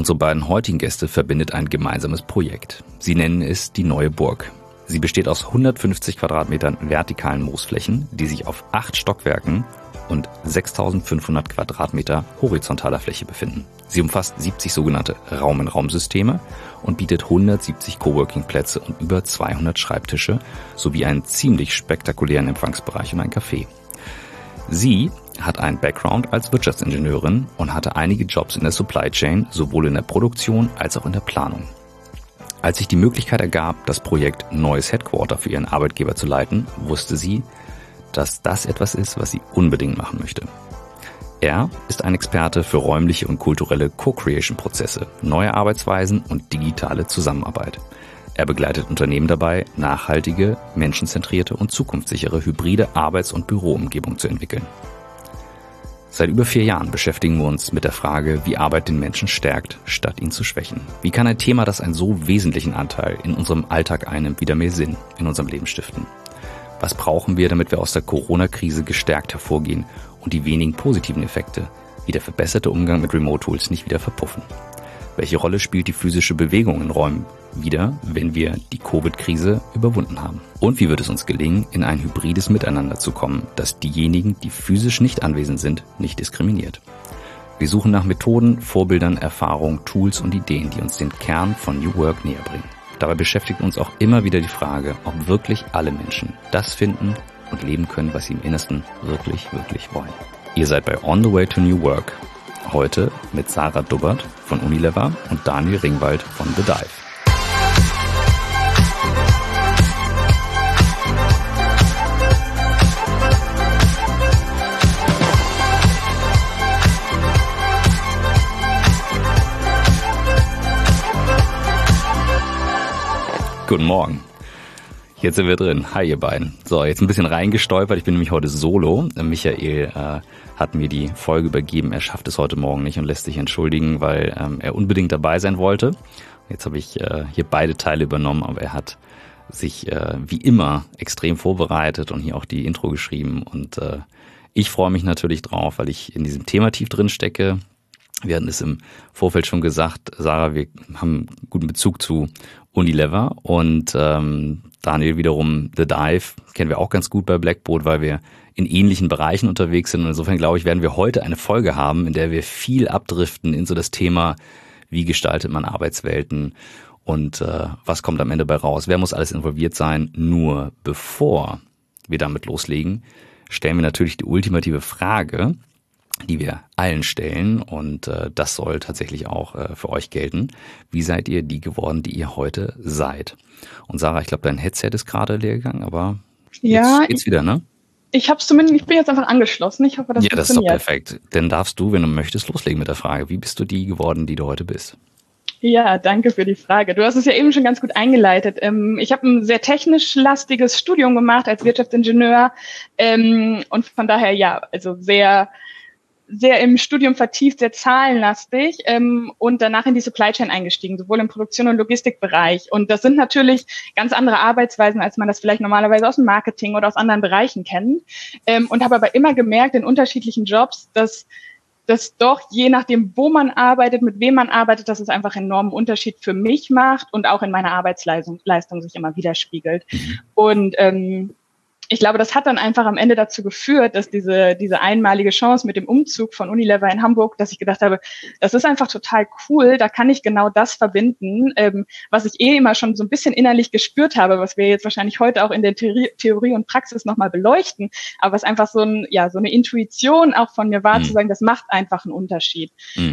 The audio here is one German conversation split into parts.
Unsere beiden heutigen Gäste verbindet ein gemeinsames Projekt. Sie nennen es die Neue Burg. Sie besteht aus 150 Quadratmetern vertikalen Moosflächen, die sich auf 8 Stockwerken und 6.500 Quadratmeter horizontaler Fläche befinden. Sie umfasst 70 sogenannte Raum-in-Raum-Systeme und bietet 170 Coworking-Plätze und über 200 Schreibtische sowie einen ziemlich spektakulären Empfangsbereich und ein Café. Sie hat einen Background als Wirtschaftsingenieurin und hatte einige Jobs in der Supply Chain, sowohl in der Produktion als auch in der Planung. Als sich die Möglichkeit ergab, das Projekt Neues Headquarter für ihren Arbeitgeber zu leiten, wusste sie, dass das etwas ist, was sie unbedingt machen möchte. Er ist ein Experte für räumliche und kulturelle Co-Creation-Prozesse, neue Arbeitsweisen und digitale Zusammenarbeit. Er begleitet Unternehmen dabei, nachhaltige, menschenzentrierte und zukunftssichere hybride Arbeits- und Büroumgebung zu entwickeln. Seit über 4 Jahren beschäftigen wir uns mit der Frage, wie Arbeit den Menschen stärkt, statt ihn zu schwächen. Wie kann ein Thema, das einen so wesentlichen Anteil in unserem Alltag einnimmt, wieder mehr Sinn in unserem Leben stiften? Was brauchen wir, damit wir aus der Corona-Krise gestärkt hervorgehen und die wenigen positiven Effekte, wie der verbesserte Umgang mit Remote-Tools, nicht wieder verpuffen? Welche Rolle spielt die physische Bewegung in Räumen wieder, wenn wir die Covid-Krise überwunden haben? Und wie wird es uns gelingen, in ein hybrides Miteinander zu kommen, das diejenigen, die physisch nicht anwesend sind, nicht diskriminiert? Wir suchen nach Methoden, Vorbildern, Erfahrungen, Tools und Ideen, die uns den Kern von New Work näher bringen. Dabei beschäftigt uns auch immer wieder die Frage, ob wirklich alle Menschen das finden und leben können, was sie im Innersten wirklich, wirklich wollen. Ihr seid bei On the Way to New Work. Heute mit Sarah Dubbert von Unilever und Daniel Ringwald von The Dive. Guten Morgen. Jetzt sind wir drin. Hi ihr beiden. So, jetzt ein bisschen reingestolpert. Ich bin nämlich heute solo. Michael hat mir die Folge übergeben. Er schafft es heute Morgen nicht und lässt sich entschuldigen, weil er unbedingt dabei sein wollte. Jetzt habe ich hier beide Teile übernommen, aber er hat sich wie immer extrem vorbereitet und hier auch die Intro geschrieben. Und ich freue mich natürlich drauf, weil ich in diesem Thema tief drin stecke. Wir hatten es im Vorfeld schon gesagt, Sarah, wir haben einen guten Bezug zu Unilever und Daniel wiederum The Dive kennen wir auch ganz gut bei Blackboard, weil wir in ähnlichen Bereichen unterwegs sind. Und insofern glaube ich, werden wir heute eine Folge haben, in der wir viel abdriften in so das Thema, wie gestaltet man Arbeitswelten und was kommt am Ende bei raus. Wer muss alles involviert sein? Nur bevor wir damit loslegen, stellen wir natürlich die ultimative Frage, die wir allen stellen und das soll tatsächlich auch für euch gelten. Wie seid ihr die geworden, die ihr heute seid? Und Sarah, ich glaube, dein Headset ist gerade leer gegangen, aber jetzt geht's wieder, ne? Ich bin jetzt einfach angeschlossen. Ich hoffe, das funktioniert. Ja, das ist doch perfekt. Dann darfst du, wenn du möchtest, loslegen mit der Frage. Wie bist du die geworden, die du heute bist? Ja, danke für die Frage. Du hast es ja eben schon ganz gut eingeleitet. Ich habe ein sehr technisch lastiges Studium gemacht als Wirtschaftsingenieur und von daher also sehr im Studium vertieft, sehr zahlenlastig und danach in die Supply Chain eingestiegen, sowohl im Produktion- und Logistikbereich. Und das sind natürlich ganz andere Arbeitsweisen, als man das vielleicht normalerweise aus dem Marketing oder aus anderen Bereichen kennt. Und habe aber immer gemerkt in unterschiedlichen Jobs, dass das doch je nachdem, wo man arbeitet, mit wem man arbeitet, dass es einfach einen enormen Unterschied für mich macht und auch in meiner Arbeitsleistung sich immer widerspiegelt. Und ich glaube, das hat dann einfach am Ende dazu geführt, dass diese einmalige Chance mit dem Umzug von Unilever in Hamburg, dass ich gedacht habe, das ist einfach total cool, da kann ich genau das verbinden, was ich immer schon so ein bisschen innerlich gespürt habe, was wir jetzt wahrscheinlich heute auch in der Theorie und Praxis nochmal beleuchten, aber was einfach so eine Intuition auch von mir war, zu sagen, das macht einfach einen Unterschied.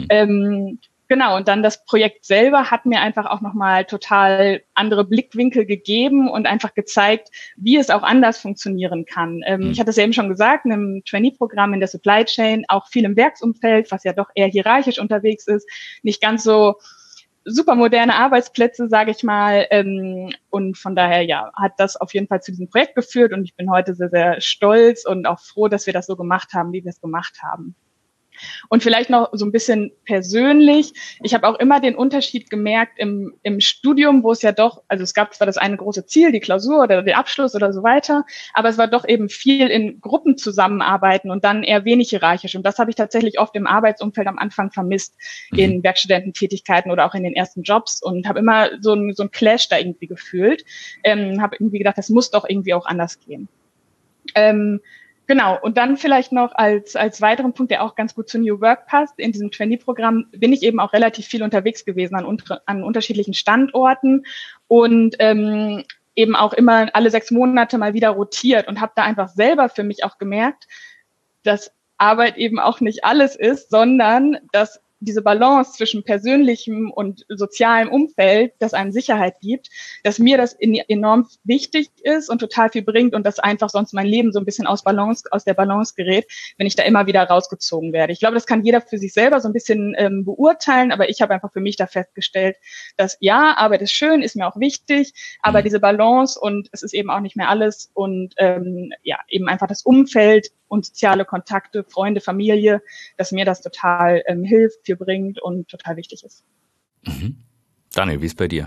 Genau, und dann das Projekt selber hat mir einfach auch nochmal total andere Blickwinkel gegeben und einfach gezeigt, wie es auch anders funktionieren kann. Ich hatte es ja eben schon gesagt, in einem Trainee-Programm in der Supply Chain, auch viel im Werksumfeld, was ja doch eher hierarchisch unterwegs ist, nicht ganz so super moderne Arbeitsplätze, sage ich mal. Und von daher, hat das auf jeden Fall zu diesem Projekt geführt und ich bin heute sehr, sehr stolz und auch froh, dass wir das so gemacht haben, wie wir es gemacht haben. Und vielleicht noch so ein bisschen persönlich. Ich habe auch immer den Unterschied gemerkt im Studium, wo es ja doch, also es gab zwar das eine große Ziel, die Klausur oder der Abschluss oder so weiter, aber es war doch eben viel in Gruppen zusammenarbeiten und dann eher wenig hierarchisch. Und das habe ich tatsächlich oft im Arbeitsumfeld am Anfang vermisst, in Werkstudententätigkeiten oder auch in den ersten Jobs, und habe immer so ein Clash da irgendwie gefühlt. Habe irgendwie gedacht, das muss doch irgendwie auch anders gehen. Genau, und dann vielleicht noch als weiteren Punkt, der auch ganz gut zu New Work passt, in diesem Trainee-Programm bin ich eben auch relativ viel unterwegs gewesen an unterschiedlichen Standorten und eben auch immer alle 6 Monate mal wieder rotiert und habe da einfach selber für mich auch gemerkt, dass Arbeit eben auch nicht alles ist, sondern dass diese Balance zwischen persönlichem und sozialem Umfeld, das einem Sicherheit gibt, dass mir das enorm wichtig ist und total viel bringt und dass einfach sonst mein Leben so ein bisschen aus der Balance gerät, wenn ich da immer wieder rausgezogen werde. Ich glaube, das kann jeder für sich selber so ein bisschen beurteilen, aber ich habe einfach für mich da festgestellt, dass ja, Arbeit ist schön, ist mir auch wichtig, aber diese Balance und es ist eben auch nicht mehr alles und eben einfach das Umfeld und soziale Kontakte, Freunde, Familie, dass mir das total hilft, viel bringt und total wichtig ist. Daniel, wie ist bei dir?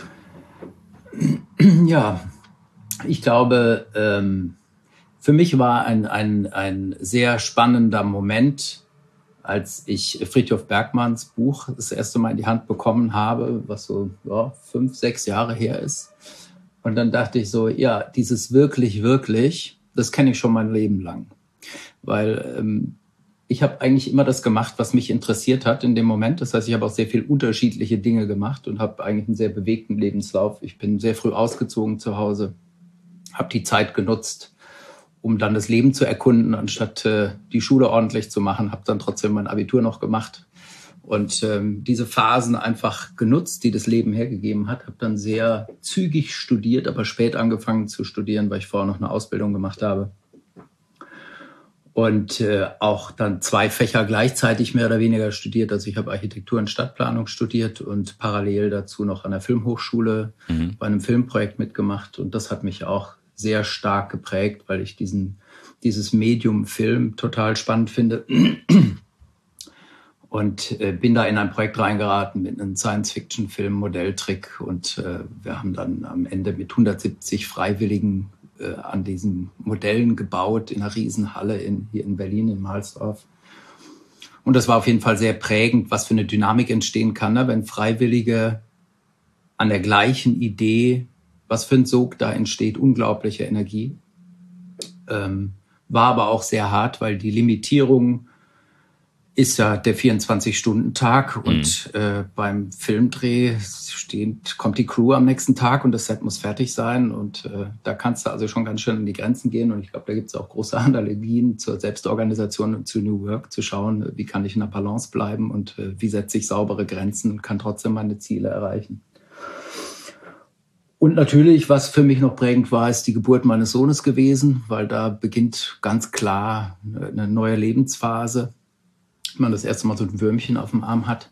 Ja, ich glaube, für mich war ein sehr spannender Moment, als ich Frithjof Bergmanns Buch das erste Mal in die Hand bekommen habe, was so 5, 6 Jahre her ist. Und dann dachte ich so, ja, dieses wirklich, wirklich, das kenne ich schon mein Leben lang. Weil ich habe eigentlich immer das gemacht, was mich interessiert hat in dem Moment. Das heißt, ich habe auch sehr viel unterschiedliche Dinge gemacht und habe eigentlich einen sehr bewegten Lebenslauf. Ich bin sehr früh ausgezogen zu Hause, habe die Zeit genutzt, um dann das Leben zu erkunden, anstatt die Schule ordentlich zu machen. Habe dann trotzdem mein Abitur noch gemacht und diese Phasen einfach genutzt, die das Leben hergegeben hat. Habe dann sehr zügig studiert, aber spät angefangen zu studieren, weil ich vorher noch eine Ausbildung gemacht habe. Und auch dann 2 Fächer gleichzeitig mehr oder weniger studiert. Also ich habe Architektur und Stadtplanung studiert und parallel dazu noch an der Filmhochschule bei einem Filmprojekt mitgemacht. Und das hat mich auch sehr stark geprägt, weil ich dieses Medium Film total spannend finde. Und bin da in ein Projekt reingeraten mit einem Science-Fiction-Film, Modelltrick. Und wir haben dann am Ende mit 170 Freiwilligen an diesen Modellen gebaut in einer Riesenhalle hier in Berlin, in Mahlsdorf. Und das war auf jeden Fall sehr prägend, was für eine Dynamik entstehen kann, ne? Wenn Freiwillige an der gleichen Idee, was für ein Sog da entsteht, unglaubliche Energie. War aber auch sehr hart, weil die Limitierung ist ja der 24-Stunden-Tag und beim Filmdreh kommt die Crew am nächsten Tag und das Set muss fertig sein und da kannst du also schon ganz schön an die Grenzen gehen und ich glaube, da gibt es auch große Analogien zur Selbstorganisation und zu New Work, zu schauen, wie kann ich in der Balance bleiben und wie setze ich saubere Grenzen und kann trotzdem meine Ziele erreichen. Und natürlich, was für mich noch prägend war, ist die Geburt meines Sohnes gewesen, weil da beginnt ganz klar eine neue Lebensphase. Man das erste Mal so ein Würmchen auf dem Arm hat.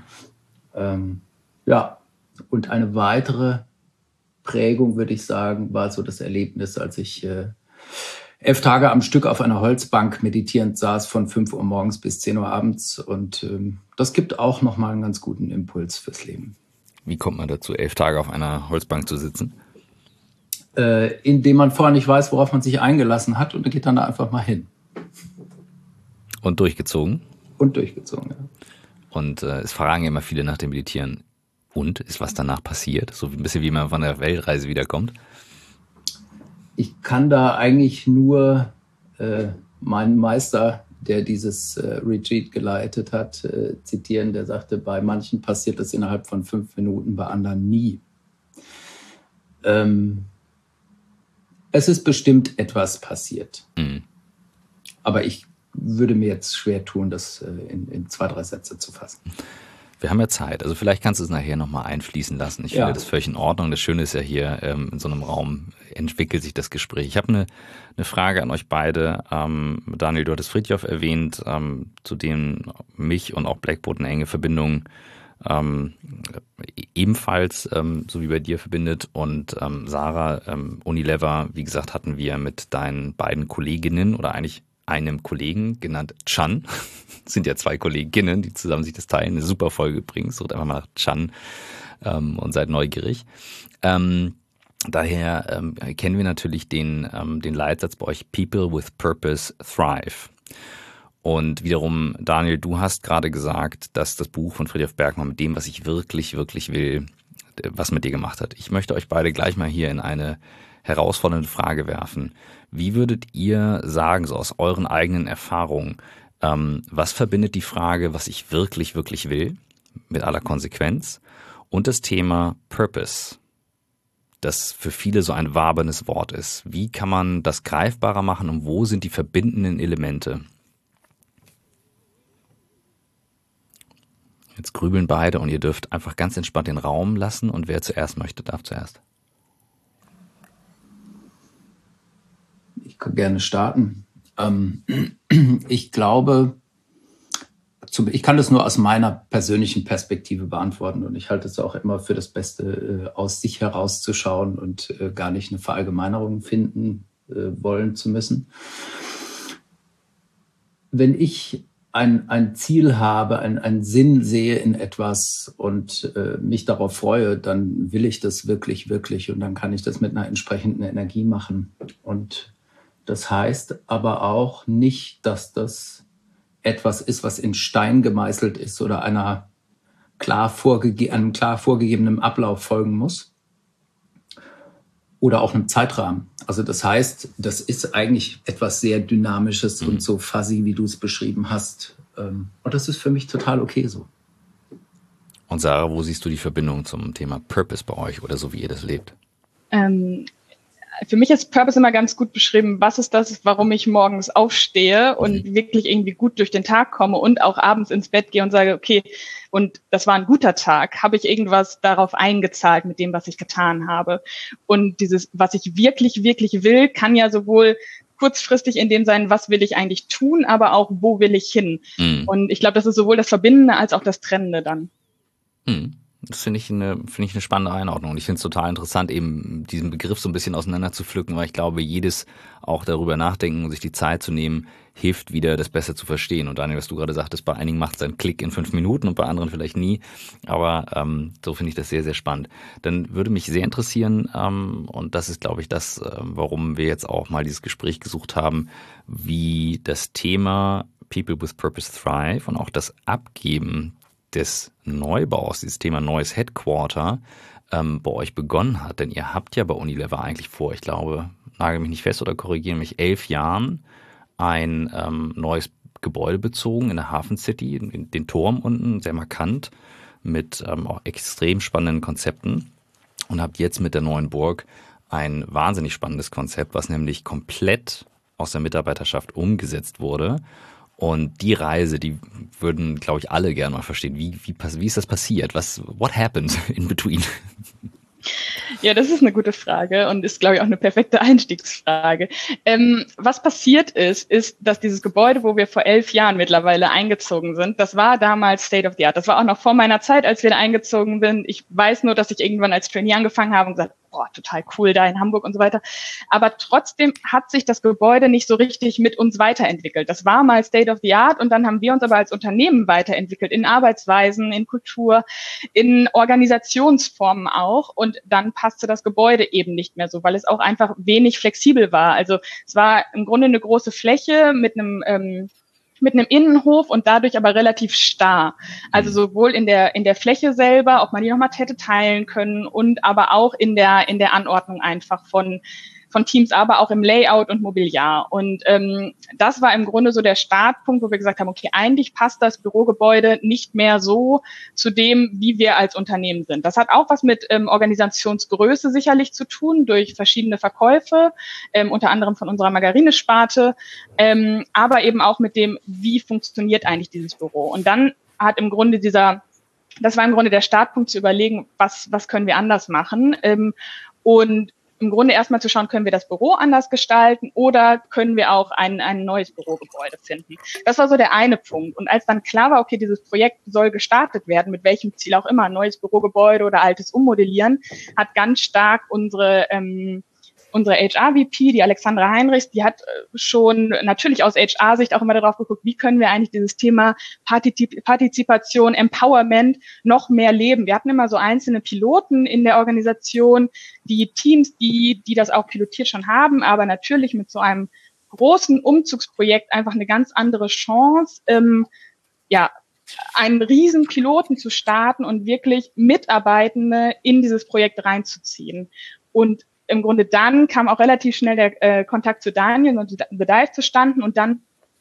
Und eine weitere Prägung, würde ich sagen, war so das Erlebnis, als ich 11 Tage am Stück auf einer Holzbank meditierend saß, von 5 Uhr morgens bis 10 Uhr abends. Und das gibt auch nochmal einen ganz guten Impuls fürs Leben. Wie kommt man dazu, 11 Tage auf einer Holzbank zu sitzen? Indem man vorher nicht weiß, worauf man sich eingelassen hat und dann geht dann da einfach mal hin. Und durchgezogen? Und durchgezogen, ja. Und es fragen immer viele nach dem Meditieren. Und ist was danach passiert? So ein bisschen wie man von der Weltreise wiederkommt. Ich kann da eigentlich nur meinen Meister, der dieses Retreat geleitet hat, zitieren. Der sagte, bei manchen passiert das innerhalb von 5 Minuten, bei anderen nie. Es ist bestimmt etwas passiert. Aber ich würde mir jetzt schwer tun, das in 2, 3 Sätze zu fassen. Wir haben ja Zeit, also vielleicht kannst du es nachher nochmal einfließen lassen. Ich finde das völlig in Ordnung. Das Schöne ist ja hier, in so einem Raum entwickelt sich das Gespräch. Ich habe eine Frage an euch beide. Daniel, du hattest Frithjof erwähnt, zu dem mich und auch Blackboard eine enge Verbindung ebenfalls, so wie bei dir, verbindet. Und Sarah, Unilever, wie gesagt, hatten wir mit deinen beiden Kolleginnen oder eigentlich einem Kollegen, genannt Chan. Es sind ja 2 Kolleginnen, die zusammen sich das teilen. Eine super Folge übrigens. Sucht einfach mal nach Chan und seid neugierig. Daher kennen wir natürlich den Leitsatz bei euch, People with Purpose Thrive. Und wiederum, Daniel, du hast gerade gesagt, dass das Buch von Fridtjof Bergmann mit dem, was ich wirklich, wirklich will, was mit dir gemacht hat. Ich möchte euch beide gleich mal hier in eine herausfordernde Frage werfen. Wie würdet ihr sagen, so aus euren eigenen Erfahrungen, was verbindet die Frage, was ich wirklich, wirklich will, mit aller Konsequenz, und das Thema Purpose, das für viele so ein waberndes Wort ist? Wie kann man das greifbarer machen und wo sind die verbindenden Elemente? Jetzt grübeln beide und ihr dürft einfach ganz entspannt den Raum lassen und wer zuerst möchte, darf zuerst. Ich kann gerne starten. Ich glaube, ich kann das nur aus meiner persönlichen Perspektive beantworten und ich halte es auch immer für das Beste, aus sich herauszuschauen und gar nicht eine Verallgemeinerung finden wollen zu müssen. Wenn ich ein Ziel habe, einen Sinn sehe in etwas und mich darauf freue, dann will ich das wirklich, wirklich und dann kann ich das mit einer entsprechenden Energie machen. Und das heißt aber auch nicht, dass das etwas ist, was in Stein gemeißelt ist oder einem klar vorgegebenen Ablauf folgen muss oder auch einem Zeitrahmen. Also das heißt, das ist eigentlich etwas sehr Dynamisches und so fuzzy, wie du es beschrieben hast. Und das ist für mich total okay so. Und Sarah, wo siehst du die Verbindung zum Thema Purpose bei euch oder so, wie ihr das lebt? Für mich ist Purpose immer ganz gut beschrieben. Was ist das, warum ich morgens aufstehe und wirklich irgendwie gut durch den Tag komme und auch abends ins Bett gehe und sage, okay, und das war ein guter Tag. Habe ich irgendwas darauf eingezahlt mit dem, was ich getan habe? Und dieses, was ich wirklich, wirklich will, kann ja sowohl kurzfristig in dem sein, was will ich eigentlich tun, aber auch, wo will ich hin? Und ich glaube, das ist sowohl das Verbindende als auch das Trennende dann. Das finde ich eine spannende Einordnung. Und ich finde es total interessant, eben diesen Begriff so ein bisschen auseinander zu pflücken, weil ich glaube, jedes auch darüber nachdenken und sich die Zeit zu nehmen, hilft wieder, das besser zu verstehen. Und Daniel, was du gerade sagtest, bei einigen macht es einen Klick in 5 Minuten und bei anderen vielleicht nie. Aber so finde ich das sehr, sehr spannend. Dann würde mich sehr interessieren, und das ist, glaube ich, das, warum wir jetzt auch mal dieses Gespräch gesucht haben, wie das Thema People with Purpose Thrive und auch das Abgeben des Neubaus, dieses Thema neues Headquarter, bei euch begonnen hat. Denn ihr habt ja bei Unilever eigentlich vor, ich glaube, nagel mich nicht fest oder korrigiere mich, 11 Jahren ein neues Gebäude bezogen in der Hafen City, in den Turm unten, sehr markant, mit auch extrem spannenden Konzepten und habt jetzt mit der neuen Burg ein wahnsinnig spannendes Konzept, was nämlich komplett aus der Mitarbeiterschaft umgesetzt wurde. Und die Reise, die würden, glaube ich, alle gerne mal verstehen. Wie ist das passiert? What happened in between? Ja, das ist eine gute Frage und ist, glaube ich, auch eine perfekte Einstiegsfrage. Was passiert ist, dass dieses Gebäude, wo wir vor 11 Jahren mittlerweile eingezogen sind, das war damals State of the Art. Das war auch noch vor meiner Zeit, als wir da eingezogen sind. Ich weiß nur, dass ich irgendwann als Trainee angefangen habe und gesagt, boah, total cool da in Hamburg und so weiter. Aber trotzdem hat sich das Gebäude nicht so richtig mit uns weiterentwickelt. Das war mal State of the Art und dann haben wir uns aber als Unternehmen weiterentwickelt, in Arbeitsweisen, in Kultur, in Organisationsformen auch. Und dann passte das Gebäude eben nicht mehr so, weil es auch einfach wenig flexibel war. Also es war im Grunde eine große Fläche mit einem Innenhof und dadurch aber relativ starr. Also sowohl in der Fläche selber, ob man die nochmal hätte teilen können und aber auch in der Anordnung einfach von Teams, aber auch im Layout und Mobiliar. Und das war im Grunde so der Startpunkt, wo wir gesagt haben, okay, eigentlich passt das Bürogebäude nicht mehr so zu dem, wie wir als Unternehmen sind. Das hat auch was mit Organisationsgröße sicherlich zu tun, durch verschiedene Verkäufe, unter anderem von unserer Margarinesparte, aber eben auch mit dem, wie funktioniert eigentlich dieses Büro. Und dann hat im Grunde das war im Grunde der Startpunkt zu überlegen, was können wir anders machen, und im Grunde erstmal zu schauen, können wir das Büro anders gestalten oder können wir auch ein neues Bürogebäude finden. Das war so der eine Punkt. Und als dann klar war, okay, dieses Projekt soll gestartet werden, mit welchem Ziel auch immer, neues Bürogebäude oder altes ummodellieren, hat ganz stark unsere unsere HR-VP, die Alexandra Heinrichs, die hat schon natürlich aus HR-Sicht auch immer darauf geguckt, wie können wir eigentlich dieses Thema Partizipation, Empowerment noch mehr leben. Wir hatten immer so einzelne Piloten in der Organisation, die Teams, die das auch pilotiert schon haben, aber natürlich mit so einem großen Umzugsprojekt einfach eine ganz andere Chance, einen riesen Piloten zu starten und wirklich Mitarbeitende in dieses Projekt reinzuziehen. Und im Grunde dann kam auch relativ schnell der Kontakt zu Daniel und The Dive zustande und dann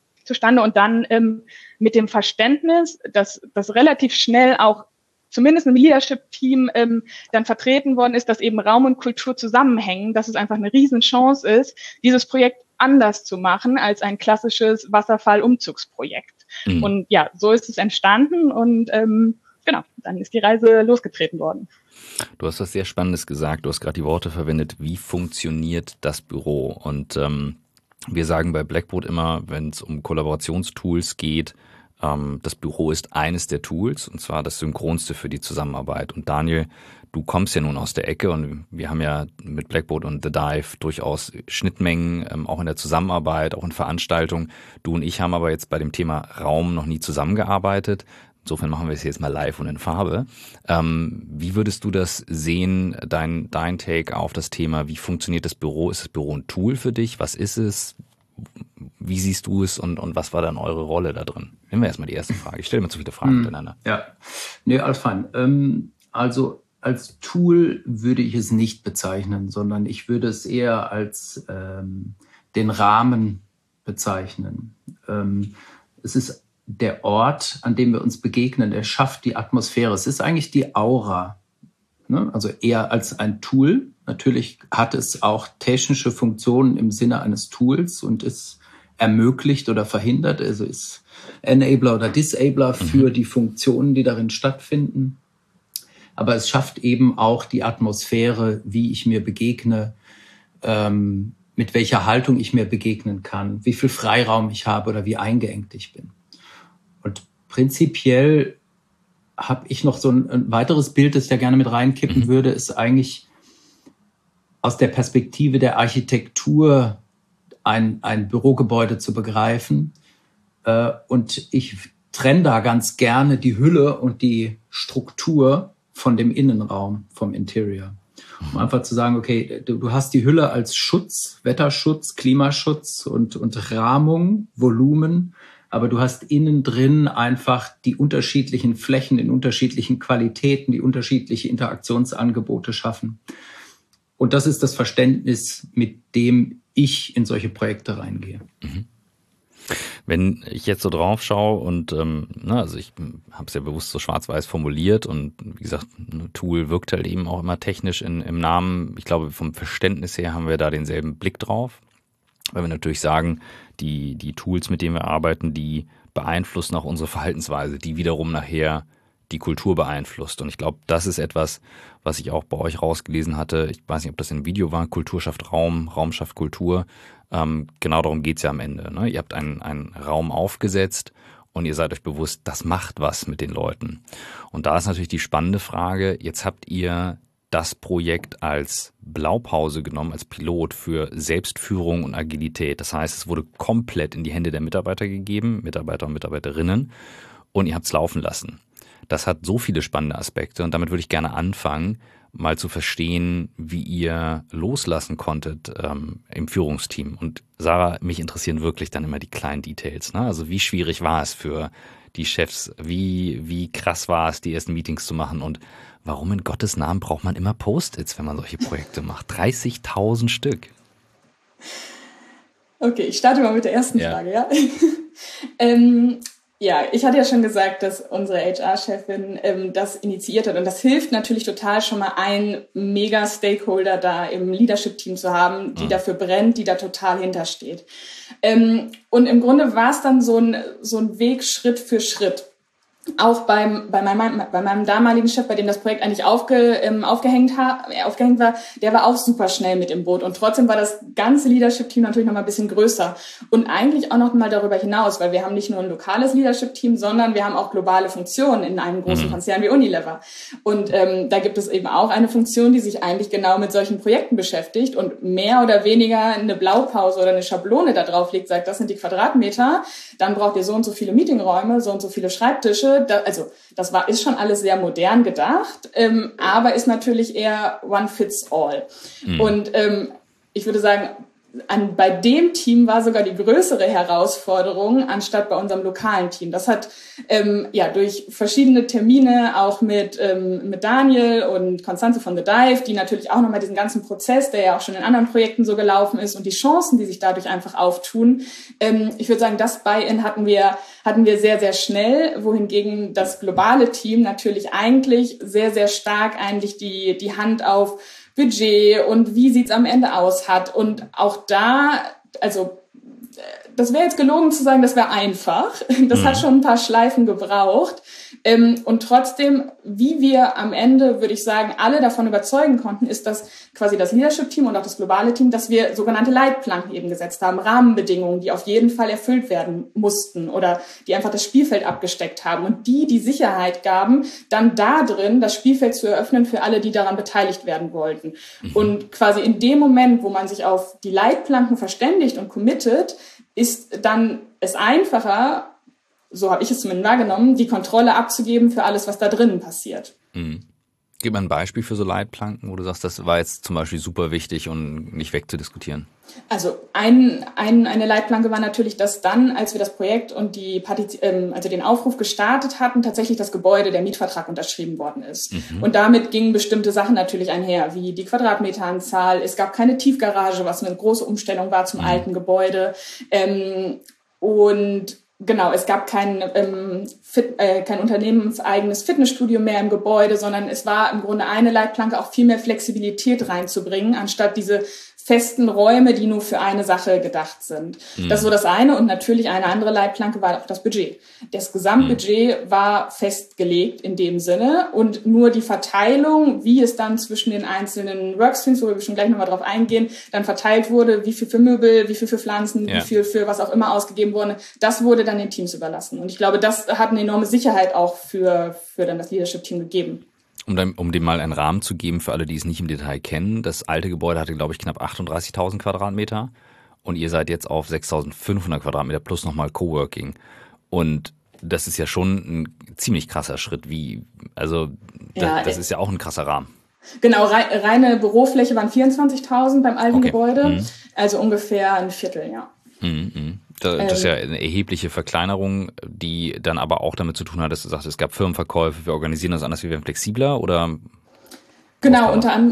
mit dem Verständnis, dass das relativ schnell auch zumindest im Leadership-Team dann vertreten worden ist, dass eben Raum und Kultur zusammenhängen, dass es einfach eine Riesenchance ist, dieses Projekt anders zu machen als ein klassisches Wasserfall-Umzugsprojekt. Mhm. Und ja, so ist es entstanden und dann ist die Reise losgetreten worden. Du hast was sehr Spannendes gesagt. Du hast gerade die Worte verwendet, wie funktioniert das Büro? Und wir sagen bei Blackboard immer, wenn es um Kollaborationstools geht, das Büro ist eines der Tools, und zwar das synchronste für die Zusammenarbeit. Und Daniel, du kommst ja nun aus der Ecke und wir haben ja mit Blackboard und The Dive durchaus Schnittmengen, auch in der Zusammenarbeit, auch in Veranstaltungen. Du und ich haben aber jetzt bei dem Thema Raum noch nie zusammengearbeitet. Insofern machen wir es jetzt mal live und in Farbe. Wie würdest du das sehen, dein Take auf das Thema? Wie funktioniert das Büro? Ist das Büro ein Tool für dich? Was ist es? Wie siehst du es und was war dann eure Rolle da drin? Nehmen wir erstmal die erste Frage. Ich stelle mir zu viele Fragen miteinander. Ja, nee, alles fein. Also als Tool würde ich es nicht bezeichnen, sondern ich würde es eher als den Rahmen bezeichnen. Es ist der Ort, an dem wir uns begegnen. Er schafft die Atmosphäre. Es ist eigentlich die Aura, ne? Also eher als ein Tool. Natürlich hat es auch technische Funktionen im Sinne eines Tools und ist ermöglicht oder verhindert, also ist Enabler oder Disabler für die Funktionen, die darin stattfinden. Aber es schafft eben auch die Atmosphäre, wie ich mir begegne, mit welcher Haltung ich mir begegnen kann, wie viel Freiraum ich habe oder wie eingeengt ich bin. Und prinzipiell habe ich noch so ein weiteres Bild, das ich da gerne mit reinkippen würde, ist eigentlich aus der Perspektive der Architektur ein Bürogebäude zu begreifen. Und ich trenne da ganz gerne die Hülle und die Struktur von dem Innenraum, vom Interior. Um einfach zu sagen, okay, du hast die Hülle als Schutz, Wetterschutz, Klimaschutz und Rahmung, Volumen, aber du hast innen drin einfach die unterschiedlichen Flächen in unterschiedlichen Qualitäten, die unterschiedliche Interaktionsangebote schaffen. Und das ist das Verständnis, mit dem ich in solche Projekte reingehe. Wenn ich jetzt so drauf schaue und also ich habe es ja bewusst so schwarz-weiß formuliert und wie gesagt, ein Tool wirkt halt eben auch immer technisch im Namen. Ich glaube, vom Verständnis her haben wir da denselben Blick drauf, weil wir natürlich sagen, die Tools, mit denen wir arbeiten, die beeinflussen auch unsere Verhaltensweise, die wiederum nachher die Kultur beeinflusst. Und ich glaube, das ist etwas, was ich auch bei euch rausgelesen hatte. Ich weiß nicht, ob das im Video war. Kultur schafft Raum, Raum schafft Kultur. Genau darum geht's ja am Ende. Ne? Ihr habt einen Raum aufgesetzt und ihr seid euch bewusst, das macht was mit den Leuten. Und da ist natürlich die spannende Frage, jetzt habt ihr das Projekt als Blaupause genommen, als Pilot für Selbstführung und Agilität. Das heißt, es wurde komplett in die Hände der Mitarbeiter gegeben, Mitarbeiter und Mitarbeiterinnen, und ihr habt es laufen lassen. Das hat so viele spannende Aspekte und damit würde ich gerne anfangen, mal zu verstehen, wie ihr loslassen konntet im Führungsteam. Und Sarah, mich interessieren wirklich dann immer die kleinen Details. Ne? Also wie schwierig war es für die Chefs? Wie krass war es, die ersten Meetings zu machen? Und warum in Gottes Namen braucht man immer Post-its, wenn man solche Projekte macht? 30.000 Stück. Okay, ich starte mal mit der ersten Frage, ja. Ja, ich hatte ja schon gesagt, dass unsere HR-Chefin das initiiert hat und das hilft natürlich total, schon mal einen Mega-Stakeholder da im Leadership-Team zu haben, die dafür brennt, die da total hintersteht. Und im Grunde war es dann so ein Weg Schritt für Schritt. auch bei meinem damaligen Chef, bei dem das Projekt eigentlich aufgehängt war, der war auch super schnell mit im Boot. Und trotzdem war das ganze Leadership-Team natürlich noch mal ein bisschen größer. Und eigentlich auch noch mal darüber hinaus, weil wir haben nicht nur ein lokales Leadership-Team, sondern wir haben auch globale Funktionen in einem großen Konzern wie Unilever. Und da gibt es eben auch eine Funktion, die sich eigentlich genau mit solchen Projekten beschäftigt und mehr oder weniger eine Blaupause oder eine Schablone da drauf legt, sagt, das sind die Quadratmeter, dann braucht ihr so und so viele Meetingräume, so und so viele Schreibtische. Ist schon alles sehr modern gedacht, aber ist natürlich eher one fits all. Und ich würde sagen, bei dem Team war sogar die größere Herausforderung anstatt bei unserem lokalen Team. Das hat durch verschiedene Termine auch mit Daniel und Constanze von The Dive, die natürlich auch nochmal diesen ganzen Prozess, der ja auch schon in anderen Projekten so gelaufen ist und die Chancen, die sich dadurch einfach auftun. Ich würde sagen, das Buy-in hatten wir sehr, sehr schnell, wohingegen das globale Team natürlich eigentlich sehr, sehr stark eigentlich die Hand auf Budget und wie sieht's am Ende aus hat. Und auch da, also das wäre jetzt gelogen zu sagen, das wäre einfach. Das hat schon ein paar Schleifen gebraucht. Und trotzdem, wie wir am Ende, würde ich sagen, alle davon überzeugen konnten, ist, dass quasi das Leadership-Team und auch das globale Team, dass wir sogenannte Leitplanken eben gesetzt haben, Rahmenbedingungen, die auf jeden Fall erfüllt werden mussten oder die einfach das Spielfeld abgesteckt haben und die Sicherheit gaben, dann da drin das Spielfeld zu eröffnen für alle, die daran beteiligt werden wollten. Und quasi in dem Moment, wo man sich auf die Leitplanken verständigt und committet, ist dann es einfacher, so habe ich es zumindest wahrgenommen, die Kontrolle abzugeben für alles, was da drinnen passiert. Gib mal ein Beispiel für so Leitplanken, wo du sagst, das war jetzt zum Beispiel super wichtig und nicht wegzudiskutieren. Also eine Leitplanke war natürlich, dass dann, als wir das Projekt und den Aufruf gestartet hatten, tatsächlich das Gebäude, der Mietvertrag unterschrieben worden ist. Und damit gingen bestimmte Sachen natürlich einher, wie die Quadratmeteranzahl. Es gab keine Tiefgarage, was eine große Umstellung war zum alten Gebäude. Und genau, es gab kein unternehmenseigenes Fitnessstudio mehr im Gebäude, sondern es war im Grunde eine Leitplanke, auch viel mehr Flexibilität reinzubringen, anstatt diese festen Räume, die nur für eine Sache gedacht sind. Das ist so das eine. Und natürlich eine andere Leitplanke war auch das Budget. Das Gesamtbudget war festgelegt in dem Sinne und nur die Verteilung, wie es dann zwischen den einzelnen Workstreams, wo wir schon gleich nochmal drauf eingehen, dann verteilt wurde, wie viel für Möbel, wie viel für Pflanzen, wie viel für was auch immer ausgegeben wurde, das wurde dann den Teams überlassen. Und ich glaube, das hat eine enorme Sicherheit auch für dann das Leadership-Team gegeben. Um dem mal einen Rahmen zu geben für alle, die es nicht im Detail kennen, das alte Gebäude hatte, glaube ich, knapp 38.000 Quadratmeter und ihr seid jetzt auf 6.500 Quadratmeter plus nochmal Coworking. Und das ist ja schon ein ziemlich krasser Schritt. Das ist ja auch ein krasser Rahmen. Genau, reine Bürofläche waren 24.000 beim alten Gebäude, also ungefähr ein Viertel, ja. Das ist ja eine erhebliche Verkleinerung, die dann aber auch damit zu tun hat, dass du sagst, es gab Firmenverkäufe, wir organisieren das anders, wir werden flexibler oder? Genau,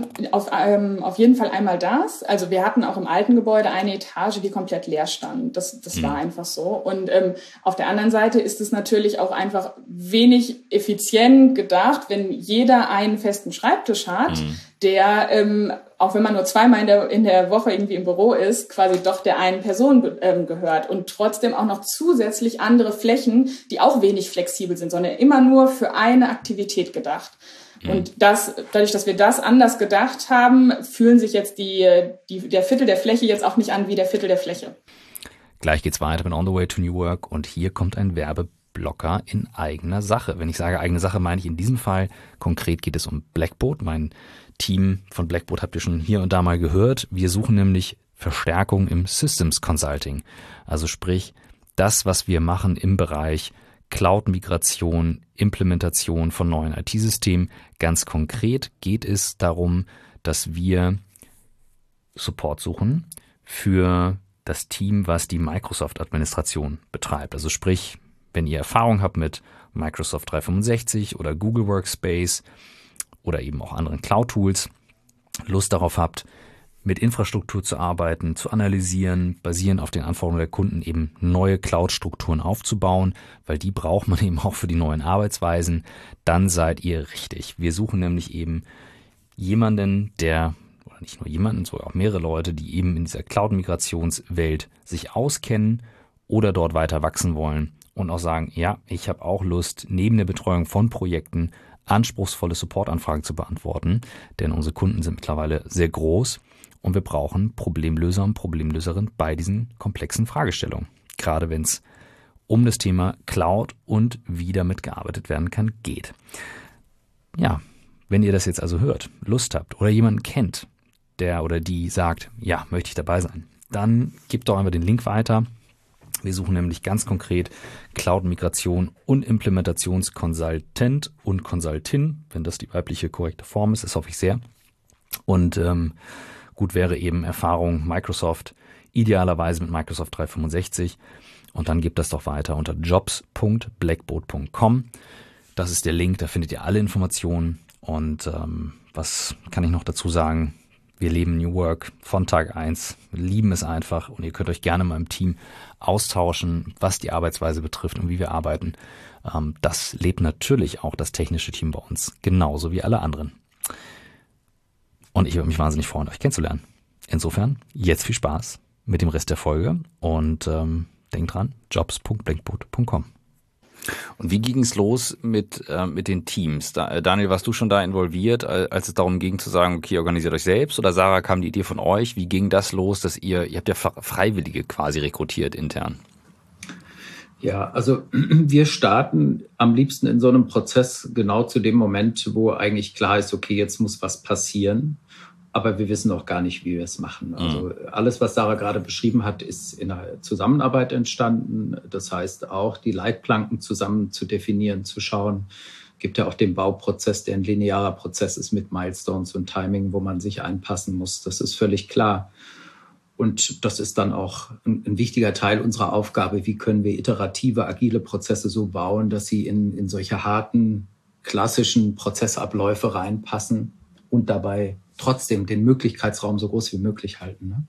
auf jeden Fall einmal das. Also wir hatten auch im alten Gebäude eine Etage, die komplett leer stand. Das war einfach so. Und auf der anderen Seite ist es natürlich auch einfach wenig effizient gedacht, wenn jeder einen festen Schreibtisch hat, der, auch wenn man nur zweimal in der Woche irgendwie im Büro ist, quasi doch der einen Person gehört und trotzdem auch noch zusätzlich andere Flächen, die auch wenig flexibel sind, sondern immer nur für eine Aktivität gedacht. Und dadurch, dass wir das anders gedacht haben, fühlen sich jetzt der Viertel der Fläche jetzt auch nicht an wie der Viertel der Fläche. Gleich geht's weiter mit On the Way to New Work und hier kommt ein Werbeblocker in eigener Sache. Wenn ich sage eigene Sache, meine ich in diesem Fall konkret geht es um Blackboard. Mein Team von Blackboard habt ihr schon hier und da mal gehört. Wir suchen nämlich Verstärkung im Systems Consulting. Also sprich, das, was wir machen im Bereich Cloud-Migration, Implementation von neuen IT-Systemen. Ganz konkret geht es darum, dass wir Support suchen für das Team, was die Microsoft-Administration betreibt. Also sprich, wenn ihr Erfahrung habt mit Microsoft 365 oder Google Workspace oder eben auch anderen Cloud-Tools, Lust darauf habt, mit Infrastruktur zu arbeiten, zu analysieren, basierend auf den Anforderungen der Kunden eben neue Cloud-Strukturen aufzubauen, weil die braucht man eben auch für die neuen Arbeitsweisen, dann seid ihr richtig. Wir suchen nämlich eben jemanden, oder nicht nur jemanden, sondern auch mehrere Leute, die eben in dieser Cloud-Migrationswelt sich auskennen oder dort weiter wachsen wollen und auch sagen, ja, ich habe auch Lust, neben der Betreuung von Projekten anspruchsvolle Supportanfragen zu beantworten, denn unsere Kunden sind mittlerweile sehr groß und wir brauchen Problemlöser und Problemlöserinnen bei diesen komplexen Fragestellungen. Gerade wenn es um das Thema Cloud und wie damit gearbeitet werden kann, geht. Ja, wenn ihr das jetzt also hört, Lust habt oder jemanden kennt, der oder die sagt, ja, möchte ich dabei sein, dann gebt doch einfach den Link weiter. Wir suchen nämlich ganz konkret Cloud-Migration und Implementationsconsultant und Consultin, wenn das die weibliche korrekte Form ist, das hoffe ich sehr. Und gut wäre eben Erfahrung Microsoft, idealerweise mit Microsoft 365. Und dann gebt das doch weiter unter jobs.blackboard.com. Das ist der Link, da findet ihr alle Informationen. Und was kann ich noch dazu sagen? Wir leben New Work von Tag 1, wir lieben es einfach und ihr könnt euch gerne mal im Team austauschen, was die Arbeitsweise betrifft und wie wir arbeiten. Das lebt natürlich auch das technische Team bei uns, genauso wie alle anderen. Und ich würde mich wahnsinnig freuen, euch kennenzulernen. Insofern, jetzt viel Spaß mit dem Rest der Folge und denkt dran, jobs.blackboard.com. Und wie ging es los mit den Teams? Daniel, warst du schon da involviert, als es darum ging zu sagen, okay, organisiert euch selbst? Oder Sarah, kam die Idee von euch? Wie ging das los, dass ihr habt ja Freiwillige quasi rekrutiert intern? Ja, also wir starten am liebsten in so einem Prozess genau zu dem Moment, wo eigentlich klar ist, okay, jetzt muss was passieren. Aber wir wissen auch gar nicht, wie wir es machen. Also alles, was Sarah gerade beschrieben hat, ist in einer Zusammenarbeit entstanden. Das heißt auch, die Leitplanken zusammen zu definieren, zu schauen. Gibt ja auch den Bauprozess, der ein linearer Prozess ist mit Milestones und Timing, wo man sich einpassen muss. Das ist völlig klar. Und das ist dann auch ein wichtiger Teil unserer Aufgabe. Wie können wir iterative, agile Prozesse so bauen, dass sie in solche harten, klassischen Prozessabläufe reinpassen und dabei trotzdem den Möglichkeitsraum so groß wie möglich halten. Ne?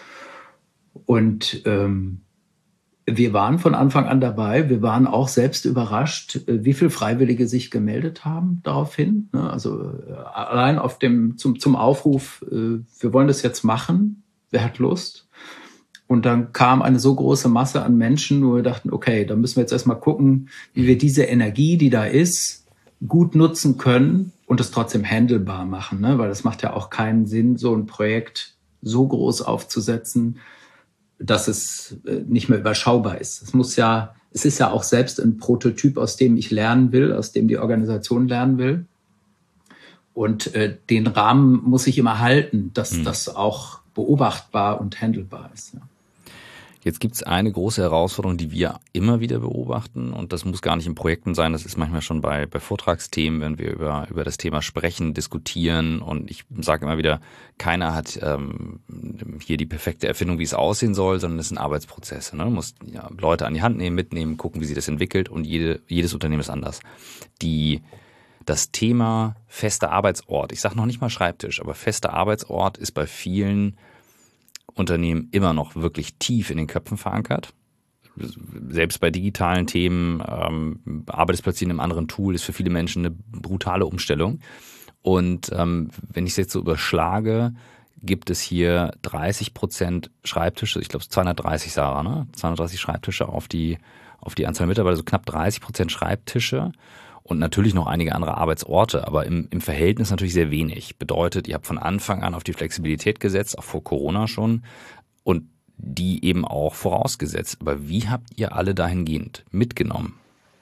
Und wir waren von Anfang an dabei. Wir waren auch selbst überrascht, wie viele Freiwillige sich gemeldet haben daraufhin. Ne? Also allein auf zum Aufruf, wir wollen das jetzt machen. Wer hat Lust? Und dann kam eine so große Masse an Menschen, wo wir dachten, okay, dann müssen wir jetzt erstmal gucken, wie wir diese Energie, die da ist, gut nutzen können und es trotzdem handelbar machen, ne? Weil das macht ja auch keinen Sinn, so ein Projekt so groß aufzusetzen, dass es nicht mehr überschaubar ist. Es ist ja auch selbst ein Prototyp, aus dem ich lernen will, aus dem die Organisation lernen will. Und den Rahmen muss ich immer halten, dass das auch beobachtbar und handelbar ist. Ja. Jetzt gibt es eine große Herausforderung, die wir immer wieder beobachten und das muss gar nicht in Projekten sein, das ist manchmal schon bei Vortragsthemen, wenn wir über das Thema sprechen, diskutieren und ich sage immer wieder, keiner hat hier die perfekte Erfindung, wie es aussehen soll, sondern es sind Arbeitsprozesse. Ne? Du musst Leute an die Hand nehmen, mitnehmen, gucken, wie sich das entwickelt und jedes Unternehmen ist anders. Das Thema fester Arbeitsort, ich sage noch nicht mal Schreibtisch, aber fester Arbeitsort ist bei vielen Unternehmen immer noch wirklich tief in den Köpfen verankert. Selbst bei digitalen Themen, arbeitest plötzlich in einem anderen Tool, ist für viele Menschen eine brutale Umstellung. Und wenn ich es jetzt so überschlage, gibt es hier 30% Schreibtische, ich glaube 230, Sarah, ne? 230 Schreibtische auf die Anzahl Mitarbeiter, also knapp 30% Schreibtische. Und natürlich noch einige andere Arbeitsorte, aber im Verhältnis natürlich sehr wenig. Bedeutet, ihr habt von Anfang an auf die Flexibilität gesetzt, auch vor Corona schon, und die eben auch vorausgesetzt. Aber wie habt ihr alle dahingehend mitgenommen?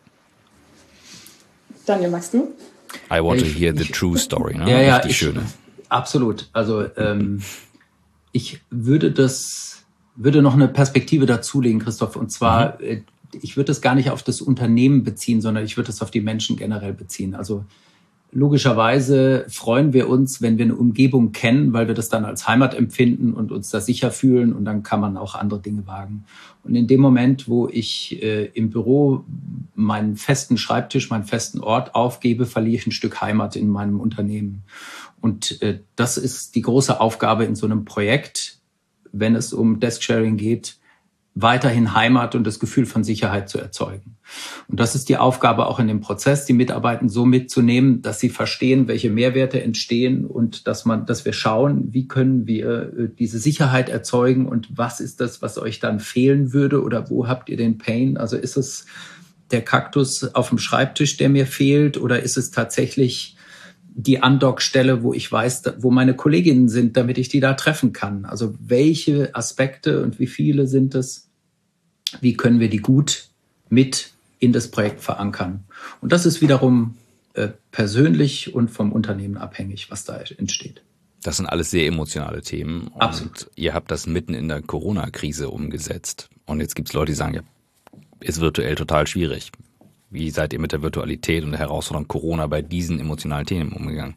Daniel, magst du? I want to hear the true story. Ne? Ja, richtig schöne. Absolut. Also ich würde noch eine Perspektive dazulegen, Christoph, und zwar ich würde das gar nicht auf das Unternehmen beziehen, sondern ich würde das auf die Menschen generell beziehen. Also logischerweise freuen wir uns, wenn wir eine Umgebung kennen, weil wir das dann als Heimat empfinden und uns da sicher fühlen und dann kann man auch andere Dinge wagen. Und in dem Moment, wo ich im Büro meinen festen Schreibtisch, meinen festen Ort aufgebe, verliere ich ein Stück Heimat in meinem Unternehmen. Und das ist die große Aufgabe in so einem Projekt, wenn es um Desk-Sharing geht, weiterhin Heimat und das Gefühl von Sicherheit zu erzeugen. Und das ist die Aufgabe auch in dem Prozess, die Mitarbeiter so mitzunehmen, dass sie verstehen, welche Mehrwerte entstehen und dass wir schauen, wie können wir diese Sicherheit erzeugen und was ist das, was euch dann fehlen würde oder wo habt ihr den Pain? Also ist es der Kaktus auf dem Schreibtisch, der mir fehlt, oder ist es tatsächlich die Andockstelle, wo ich weiß, wo meine Kolleginnen sind, damit ich die da treffen kann? Also welche Aspekte und wie viele sind es? Wie können wir die gut mit in das Projekt verankern? Und das ist wiederum persönlich und vom Unternehmen abhängig, was da entsteht. Das sind alles sehr emotionale Themen. Und absolut. Ihr habt das mitten in der Corona-Krise umgesetzt. Und jetzt gibt es Leute, die sagen, ja, ist virtuell total schwierig. Wie seid ihr mit der Virtualität und der Herausforderung Corona bei diesen emotionalen Themen umgegangen?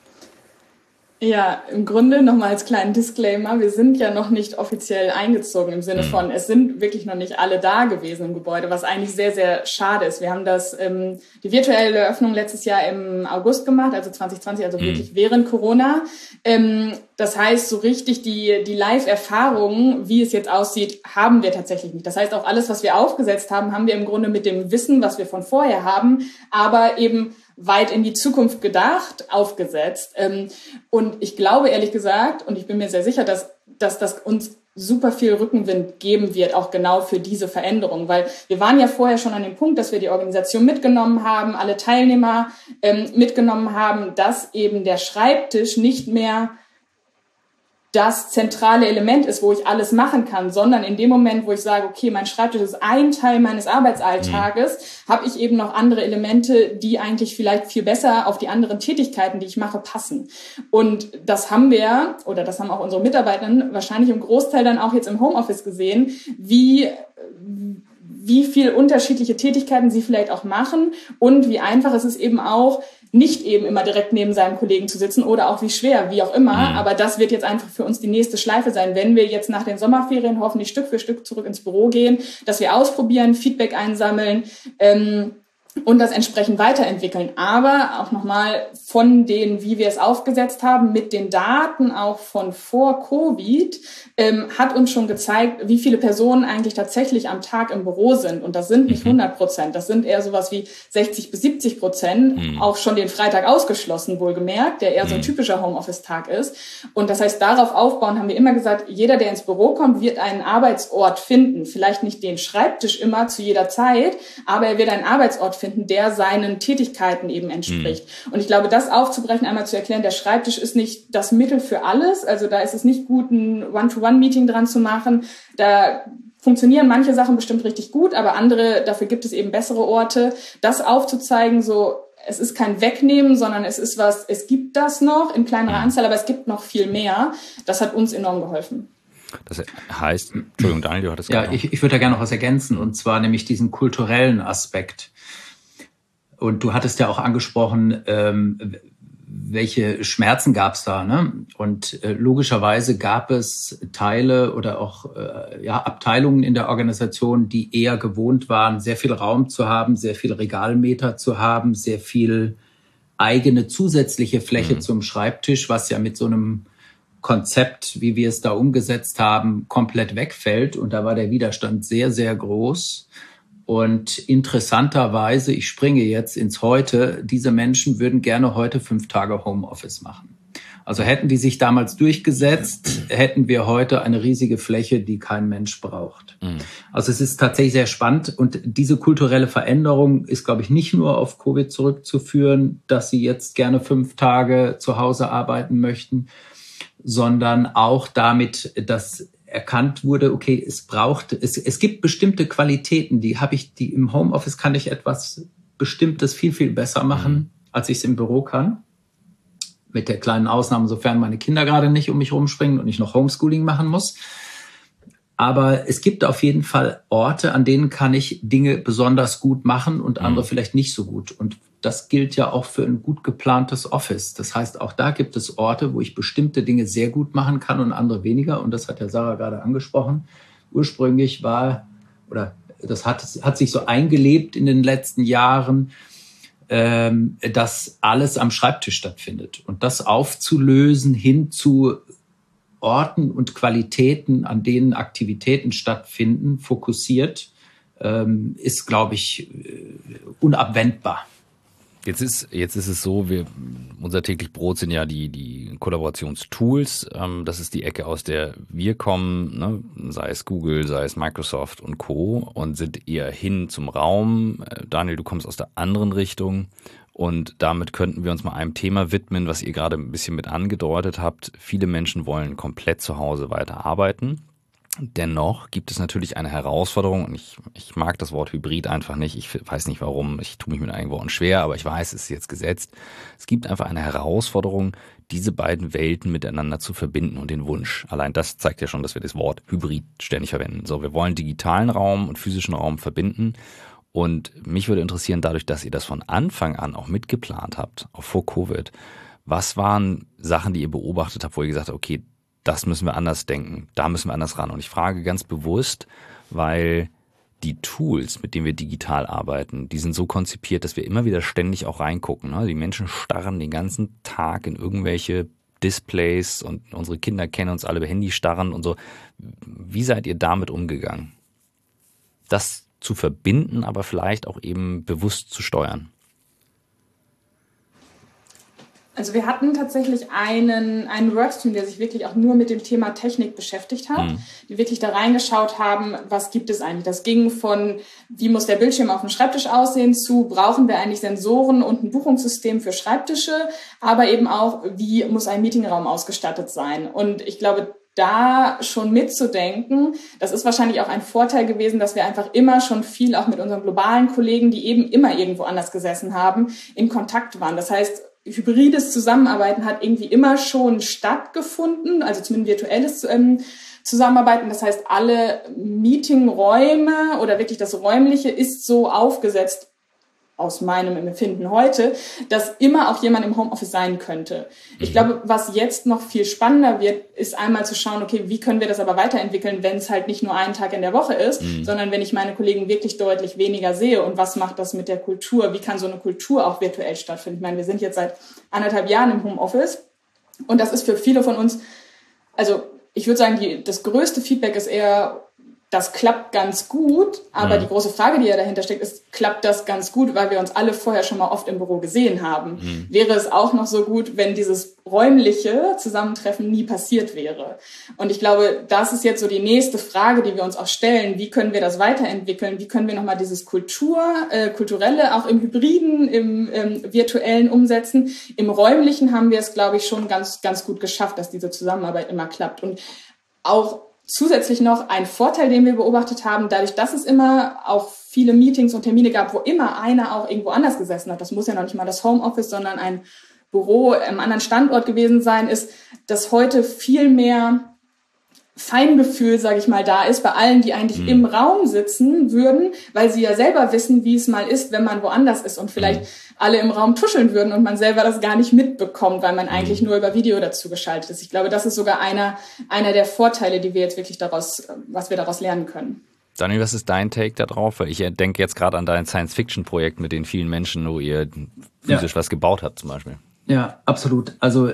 Ja, im Grunde nochmal als kleinen Disclaimer, wir sind ja noch nicht offiziell eingezogen im Sinne von, es sind wirklich noch nicht alle da gewesen im Gebäude, was eigentlich sehr, sehr schade ist. Wir haben die virtuelle Eröffnung letztes Jahr im August gemacht, also 2020, also wirklich während Corona. Das heißt, so richtig die Live-Erfahrung, wie es jetzt aussieht, haben wir tatsächlich nicht. Das heißt, auch alles, was wir aufgesetzt haben, haben wir im Grunde mit dem Wissen, was wir von vorher haben, aber eben weit in die Zukunft gedacht, aufgesetzt. Und ich glaube ehrlich gesagt, und ich bin mir sehr sicher, dass das uns super viel Rückenwind geben wird, auch genau für diese Veränderung. Weil wir waren ja vorher schon an dem Punkt, dass wir die Organisation mitgenommen haben, alle Teilnehmer mitgenommen haben, dass eben der Schreibtisch nicht mehr das zentrale Element ist, wo ich alles machen kann, sondern in dem Moment, wo ich sage, okay, mein Schreibtisch ist ein Teil meines Arbeitsalltages, habe ich eben noch andere Elemente, die eigentlich vielleicht viel besser auf die anderen Tätigkeiten, die ich mache, passen. Und das haben wir, oder das haben auch unsere Mitarbeiter wahrscheinlich im Großteil dann auch jetzt im Homeoffice gesehen, wie viel unterschiedliche Tätigkeiten sie vielleicht auch machen und wie einfach es ist eben auch, nicht eben immer direkt neben seinem Kollegen zu sitzen oder auch wie schwer, wie auch immer. Aber das wird jetzt einfach für uns die nächste Schleife sein, wenn wir jetzt nach den Sommerferien hoffentlich Stück für Stück zurück ins Büro gehen, dass wir ausprobieren, Feedback einsammeln und das entsprechend weiterentwickeln. Aber auch nochmal von denen, wie wir es aufgesetzt haben, mit den Daten auch von vor Covid, hat uns schon gezeigt, wie viele Personen eigentlich tatsächlich am Tag im Büro sind. Und das sind nicht 100%, das sind eher sowas wie 60-70%, auch schon den Freitag ausgeschlossen, wohlgemerkt, der eher so ein typischer Homeoffice-Tag ist. Und das heißt, darauf aufbauen haben wir immer gesagt, jeder, der ins Büro kommt, wird einen Arbeitsort finden. Vielleicht nicht den Schreibtisch immer zu jeder Zeit, aber er wird einen Arbeitsort finden, der seinen Tätigkeiten eben entspricht. Und ich glaube, das aufzubrechen, einmal zu erklären, der Schreibtisch ist nicht das Mittel für alles. Also da ist es nicht gut, ein One-to-One-Meeting dran zu machen. Da funktionieren manche Sachen bestimmt richtig gut, aber andere, dafür gibt es eben bessere Orte. Das aufzuzeigen, so, es ist kein Wegnehmen, sondern es ist was, es gibt das noch in kleinerer Anzahl, aber es gibt noch viel mehr. Das hat uns enorm geholfen. Das heißt, Entschuldigung, Daniel, du hattest ja, ich würde da gerne noch was ergänzen, und zwar nämlich diesen kulturellen Aspekt. Und du hattest ja auch angesprochen, welche Schmerzen gab es da, ne? Und logischerweise gab es Teile oder auch Abteilungen in der Organisation, die eher gewohnt waren, sehr viel Raum zu haben, sehr viel Regalmeter zu haben, sehr viel eigene zusätzliche Fläche zum Schreibtisch, was ja mit so einem Konzept, wie wir es da umgesetzt haben, komplett wegfällt. Und da war der Widerstand sehr, sehr groß. Und interessanterweise, ich springe jetzt ins Heute, diese Menschen würden gerne heute 5 Tage Homeoffice machen. Also hätten die sich damals durchgesetzt, hätten wir heute eine riesige Fläche, die kein Mensch braucht. Also es ist tatsächlich sehr spannend. Und diese kulturelle Veränderung ist, glaube ich, nicht nur auf Covid zurückzuführen, dass sie jetzt gerne 5 Tage zu Hause arbeiten möchten, sondern auch damit, dass erkannt wurde, okay, es gibt bestimmte Qualitäten, die im Homeoffice kann ich etwas Bestimmtes viel, viel besser machen, als ich es im Büro kann. Mit der kleinen Ausnahme, sofern meine Kinder gerade nicht um mich rumspringen und ich noch Homeschooling machen muss. Aber es gibt auf jeden Fall Orte, an denen kann ich Dinge besonders gut machen und andere vielleicht nicht so gut. Und das gilt ja auch für ein gut geplantes Office. Das heißt, auch da gibt es Orte, wo ich bestimmte Dinge sehr gut machen kann und andere weniger. Und das hat ja Sarah gerade angesprochen. Ursprünglich das hat sich so eingelebt in den letzten Jahren, dass alles am Schreibtisch stattfindet. Und das aufzulösen hin zu Orten und Qualitäten, an denen Aktivitäten stattfinden, fokussiert, ist, glaube ich, unabwendbar. Jetzt ist es so, unser täglich Brot sind ja die Kollaborationstools. Das ist die Ecke, aus der wir kommen, ne? Sei es Google, sei es Microsoft und Co. und sind eher hin zum Raum. Daniel, du kommst aus der anderen Richtung. Und damit könnten wir uns mal einem Thema widmen, was ihr gerade ein bisschen mit angedeutet habt. Viele Menschen wollen komplett zu Hause weiterarbeiten. Dennoch gibt es natürlich eine Herausforderung und ich mag das Wort Hybrid einfach nicht. Ich weiß nicht warum, ich tue mich mit einigen Worten schwer, aber ich weiß, es ist jetzt gesetzt. Es gibt einfach eine Herausforderung, diese beiden Welten miteinander zu verbinden und den Wunsch. Allein das zeigt ja schon, dass wir das Wort Hybrid ständig verwenden. So, wir wollen digitalen Raum und physischen Raum verbinden. Und mich würde interessieren, dadurch, dass ihr das von Anfang an auch mitgeplant habt, auch vor Covid, was waren Sachen, die ihr beobachtet habt, wo ihr gesagt habt, okay, das müssen wir anders denken, da müssen wir anders ran. Und ich frage ganz bewusst, weil die Tools, mit denen wir digital arbeiten, die sind so konzipiert, dass wir immer wieder ständig auch reingucken. Die Menschen starren den ganzen Tag in irgendwelche Displays und unsere Kinder kennen uns alle über Handy starren und so. Wie seid ihr damit umgegangen? Das zu verbinden, aber vielleicht auch eben bewusst zu steuern? Also wir hatten tatsächlich einen Workstream, der sich wirklich auch nur mit dem Thema Technik beschäftigt hat, die wirklich da reingeschaut haben, was gibt es eigentlich. Das ging von, wie muss der Bildschirm auf dem Schreibtisch aussehen, zu, brauchen wir eigentlich Sensoren und ein Buchungssystem für Schreibtische, aber eben auch, wie muss ein Meetingraum ausgestattet sein. Und ich glaube, da schon mitzudenken, das ist wahrscheinlich auch ein Vorteil gewesen, dass wir einfach immer schon viel auch mit unseren globalen Kollegen, die eben immer irgendwo anders gesessen haben, in Kontakt waren. Das heißt, hybrides Zusammenarbeiten hat irgendwie immer schon stattgefunden, also zumindest virtuelles Zusammenarbeiten. Das heißt, alle Meetingräume oder wirklich das Räumliche ist so aufgesetzt, aus meinem Empfinden heute, dass immer auch jemand im Homeoffice sein könnte. Ich glaube, was jetzt noch viel spannender wird, ist einmal zu schauen, okay, wie können wir das aber weiterentwickeln, wenn es halt nicht nur einen Tag in der Woche ist, sondern wenn ich meine Kollegen wirklich deutlich weniger sehe und was macht das mit der Kultur? Wie kann so eine Kultur auch virtuell stattfinden? Ich meine, wir sind jetzt seit 1,5 Jahren im Homeoffice und das ist für viele von uns, also ich würde sagen, das größte Feedback ist eher, das klappt ganz gut, aber die große Frage, die ja dahinter steckt, ist, klappt das ganz gut, weil wir uns alle vorher schon mal oft im Büro gesehen haben? Wäre es auch noch so gut, wenn dieses räumliche Zusammentreffen nie passiert wäre? Und ich glaube, das ist jetzt so die nächste Frage, die wir uns auch stellen. Wie können wir das weiterentwickeln? Wie können wir nochmal dieses Kulturelle auch im Hybriden, im Virtuellen umsetzen? Im Räumlichen haben wir es, glaube ich, schon ganz, ganz gut geschafft, dass diese Zusammenarbeit immer klappt. Und auch zusätzlich noch ein Vorteil, den wir beobachtet haben, dadurch, dass es immer auch viele Meetings und Termine gab, wo immer einer auch irgendwo anders gesessen hat. Das muss ja noch nicht mal das Homeoffice, sondern ein Büro am anderen Standort gewesen sein, ist, dass heute viel mehr Feingefühl, sage ich mal, da ist bei allen, die eigentlich im Raum sitzen würden, weil sie ja selber wissen, wie es mal ist, wenn man woanders ist und vielleicht alle im Raum tuscheln würden und man selber das gar nicht mitbekommt, weil man eigentlich nur über Video dazu geschaltet ist. Ich glaube, das ist sogar einer der Vorteile, die wir jetzt wirklich was wir daraus lernen können. Daniel, was ist dein Take da drauf? Weil ich denke jetzt gerade an dein Science-Fiction-Projekt mit den vielen Menschen, wo ihr physisch was gebaut habt zum Beispiel. Ja, absolut. Also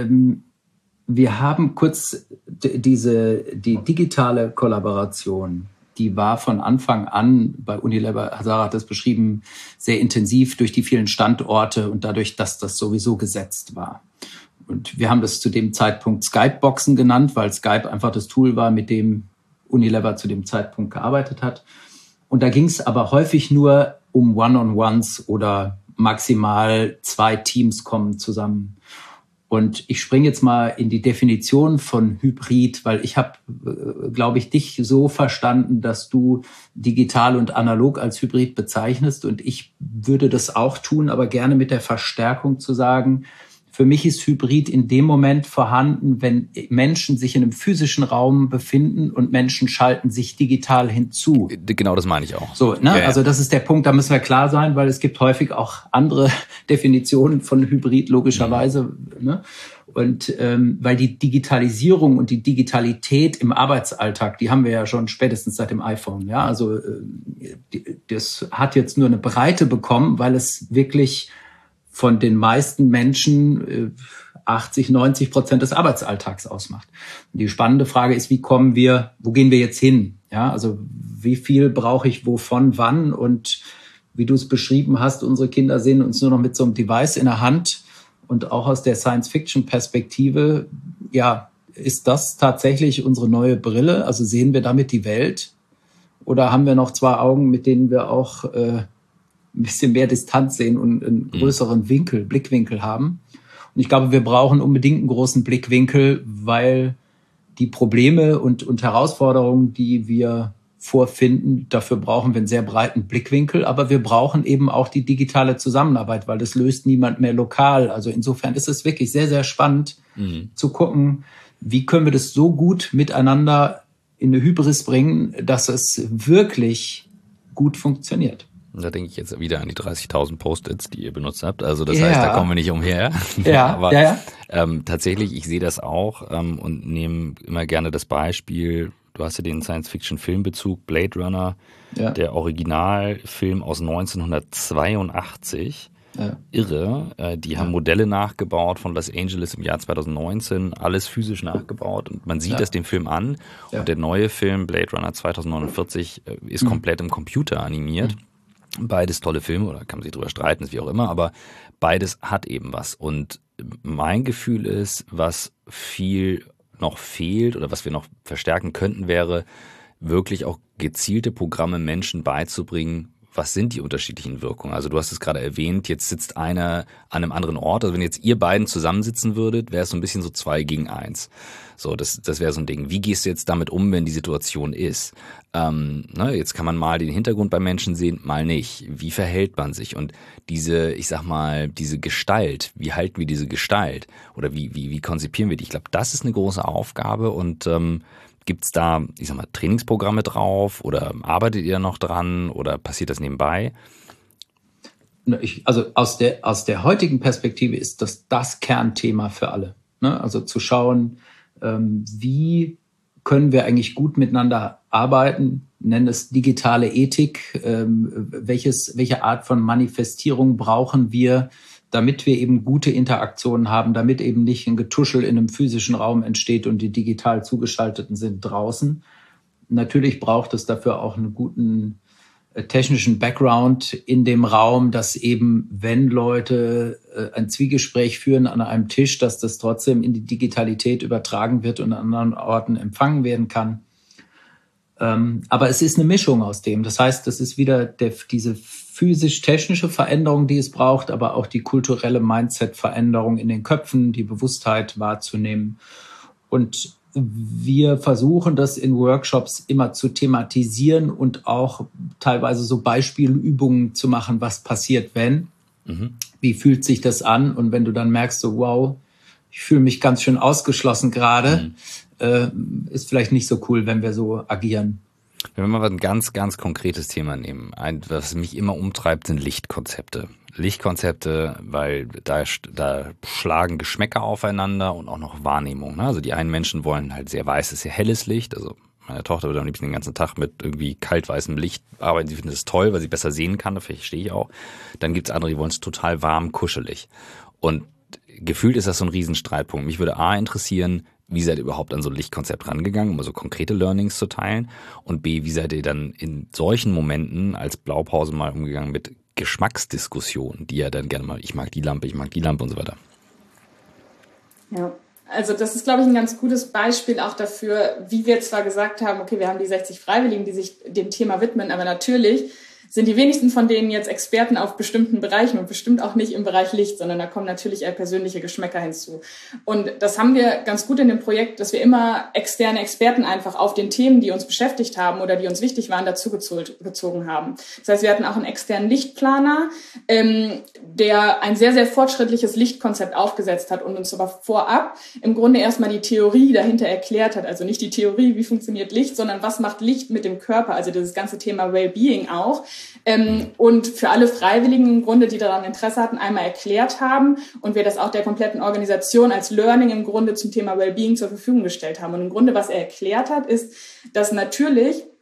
wir haben kurz die digitale Kollaboration, die war von Anfang an bei Unilever, Sarah hat das beschrieben, sehr intensiv durch die vielen Standorte und dadurch, dass das sowieso gesetzt war. Und wir haben das zu dem Zeitpunkt Skype-Boxen genannt, weil Skype einfach das Tool war, mit dem Unilever zu dem Zeitpunkt gearbeitet hat. Und da ging es aber häufig nur um One-on-Ones oder maximal 2 Teams kommen zusammen. Und ich springe jetzt mal in die Definition von Hybrid, weil ich habe, glaube ich, dich so verstanden, dass du digital und analog als Hybrid bezeichnest. Und ich würde das auch tun, aber gerne mit der Verstärkung zu sagen, für mich ist Hybrid in dem Moment vorhanden, wenn Menschen sich in einem physischen Raum befinden und Menschen schalten sich digital hinzu. Genau, das meine ich auch. So, ne? Ja. Also das ist der Punkt, da müssen wir klar sein, weil es gibt häufig auch andere Definitionen von Hybrid, logischerweise. Ne? Und weil die Digitalisierung und die Digitalität im Arbeitsalltag, die haben wir ja schon spätestens seit dem iPhone. Ja, also das hat jetzt nur eine Breite bekommen, weil es wirklich von den meisten Menschen 80-90% des Arbeitsalltags ausmacht. Und die spannende Frage ist, wo gehen wir jetzt hin? Ja, also wie viel brauche ich wovon, wann? Und wie du es beschrieben hast, unsere Kinder sehen uns nur noch mit so einem Device in der Hand. Und auch aus der Science-Fiction-Perspektive, ja, ist das tatsächlich unsere neue Brille? Also sehen wir damit die Welt? Oder haben wir noch zwei Augen, mit denen wir auch ein bisschen mehr Distanz sehen und einen größeren Blickwinkel haben? Und ich glaube, wir brauchen unbedingt einen großen Blickwinkel, weil die Probleme und Herausforderungen, die wir vorfinden, dafür brauchen wir einen sehr breiten Blickwinkel. Aber wir brauchen eben auch die digitale Zusammenarbeit, weil das löst niemand mehr lokal. Also insofern ist es wirklich sehr, sehr spannend zu gucken, wie können wir das so gut miteinander in eine Hybris bringen, dass es wirklich gut funktioniert. Da denke ich jetzt wieder an die 30.000 Post-its, die ihr benutzt habt. Also das heißt, da kommen wir nicht umher. Ja, aber tatsächlich, ich sehe das auch und nehme immer gerne das Beispiel. Du hast ja den Science-Fiction-Filmbezug Blade Runner, der Originalfilm aus 1982. Ja. Irre. Die haben Modelle nachgebaut von Los Angeles im Jahr 2019, alles physisch nachgebaut. Und man sieht das dem Film an. Ja. Und der neue Film Blade Runner 2049 ist komplett im Computer animiert. Beides tolle Filme, oder kann man sich drüber streiten, ist wie auch immer, aber beides hat eben was. Und mein Gefühl ist, was viel noch fehlt oder was wir noch verstärken könnten, wäre wirklich auch gezielte Programme Menschen beizubringen, was sind die unterschiedlichen Wirkungen? Also du hast es gerade erwähnt, jetzt sitzt einer an einem anderen Ort. Also wenn jetzt ihr beiden zusammensitzen würdet, wäre es so ein bisschen so 2 gegen 1. So, das wäre so ein Ding. Wie gehst du jetzt damit um, wenn die Situation ist? Jetzt kann man mal den Hintergrund bei Menschen sehen, mal nicht. Wie verhält man sich? Und diese, ich sag mal, diese Gestalt, wie halten wir diese Gestalt? Oder wie konzipieren wir die? Ich glaube, das ist eine große Aufgabe und gibt's da, ich sag mal, Trainingsprogramme drauf oder arbeitet ihr noch dran oder passiert das nebenbei? Also aus der heutigen Perspektive ist das Kernthema für alle. Ne? Also zu schauen, wie können wir eigentlich gut miteinander arbeiten, nennen es digitale Ethik, welche Art von Manifestierung brauchen wir, damit wir eben gute Interaktionen haben, damit eben nicht ein Getuschel in einem physischen Raum entsteht und die digital zugeschalteten sind draußen. Natürlich braucht es dafür auch einen guten technischen Background in dem Raum, dass eben, wenn Leute ein Zwiegespräch führen an einem Tisch, dass das trotzdem in die Digitalität übertragen wird und an anderen Orten empfangen werden kann. Aber es ist eine Mischung aus dem. Das heißt, das ist wieder diese physisch-technische Veränderung, die es braucht, aber auch die kulturelle Mindset-Veränderung in den Köpfen, die Bewusstheit wahrzunehmen. Und wir versuchen das in Workshops immer zu thematisieren und auch teilweise so Beispielübungen zu machen, was passiert, wenn. Wie fühlt sich das an? Und wenn du dann merkst, so wow, ich fühle mich ganz schön ausgeschlossen gerade, ist vielleicht nicht so cool, wenn wir so agieren. Wenn wir mal ein ganz, ganz konkretes Thema nehmen, was mich immer umtreibt, sind Lichtkonzepte. Lichtkonzepte, weil da schlagen Geschmäcker aufeinander und auch noch Wahrnehmung. Ne? Also die einen Menschen wollen halt sehr weißes, sehr helles Licht. Also meine Tochter wird am liebsten den ganzen Tag mit irgendwie kaltweißem Licht arbeiten. Sie findet es toll, weil sie besser sehen kann. Dafür stehe ich auch. Dann gibt's andere, die wollen es total warm, kuschelig. Und gefühlt ist das so ein Riesenstreitpunkt. Mich würde interessieren, wie seid ihr überhaupt an so ein Lichtkonzept rangegangen, um so konkrete Learnings zu teilen? Und B, wie seid ihr dann in solchen Momenten als Blaupause mal umgegangen mit Geschmacksdiskussionen, die ja dann gerne mal, ich mag die Lampe und so weiter. Ja, also das ist, glaube ich, ein ganz gutes Beispiel auch dafür, wie wir zwar gesagt haben, okay, wir haben die 60 Freiwilligen, die sich dem Thema widmen, aber natürlich sind die wenigsten von denen jetzt Experten auf bestimmten Bereichen und bestimmt auch nicht im Bereich Licht, sondern da kommen natürlich eher persönliche Geschmäcker hinzu. Und das haben wir ganz gut in dem Projekt, dass wir immer externe Experten einfach auf den Themen, die uns beschäftigt haben oder die uns wichtig waren, dazu gezogen haben. Das heißt, wir hatten auch einen externen Lichtplaner, der ein sehr, sehr fortschrittliches Lichtkonzept aufgesetzt hat und uns aber vorab im Grunde erstmal die Theorie dahinter erklärt hat. Also nicht die Theorie, wie funktioniert Licht, sondern was macht Licht mit dem Körper, also dieses ganze Thema Wellbeing auch. Und für alle Freiwilligen im Grunde, die daran Interesse hatten, einmal erklärt haben und wir das auch der kompletten Organisation als Learning im Grunde zum Thema Wellbeing zur Verfügung gestellt haben. Und im Grunde, was er erklärt hat, ist, dass natürlich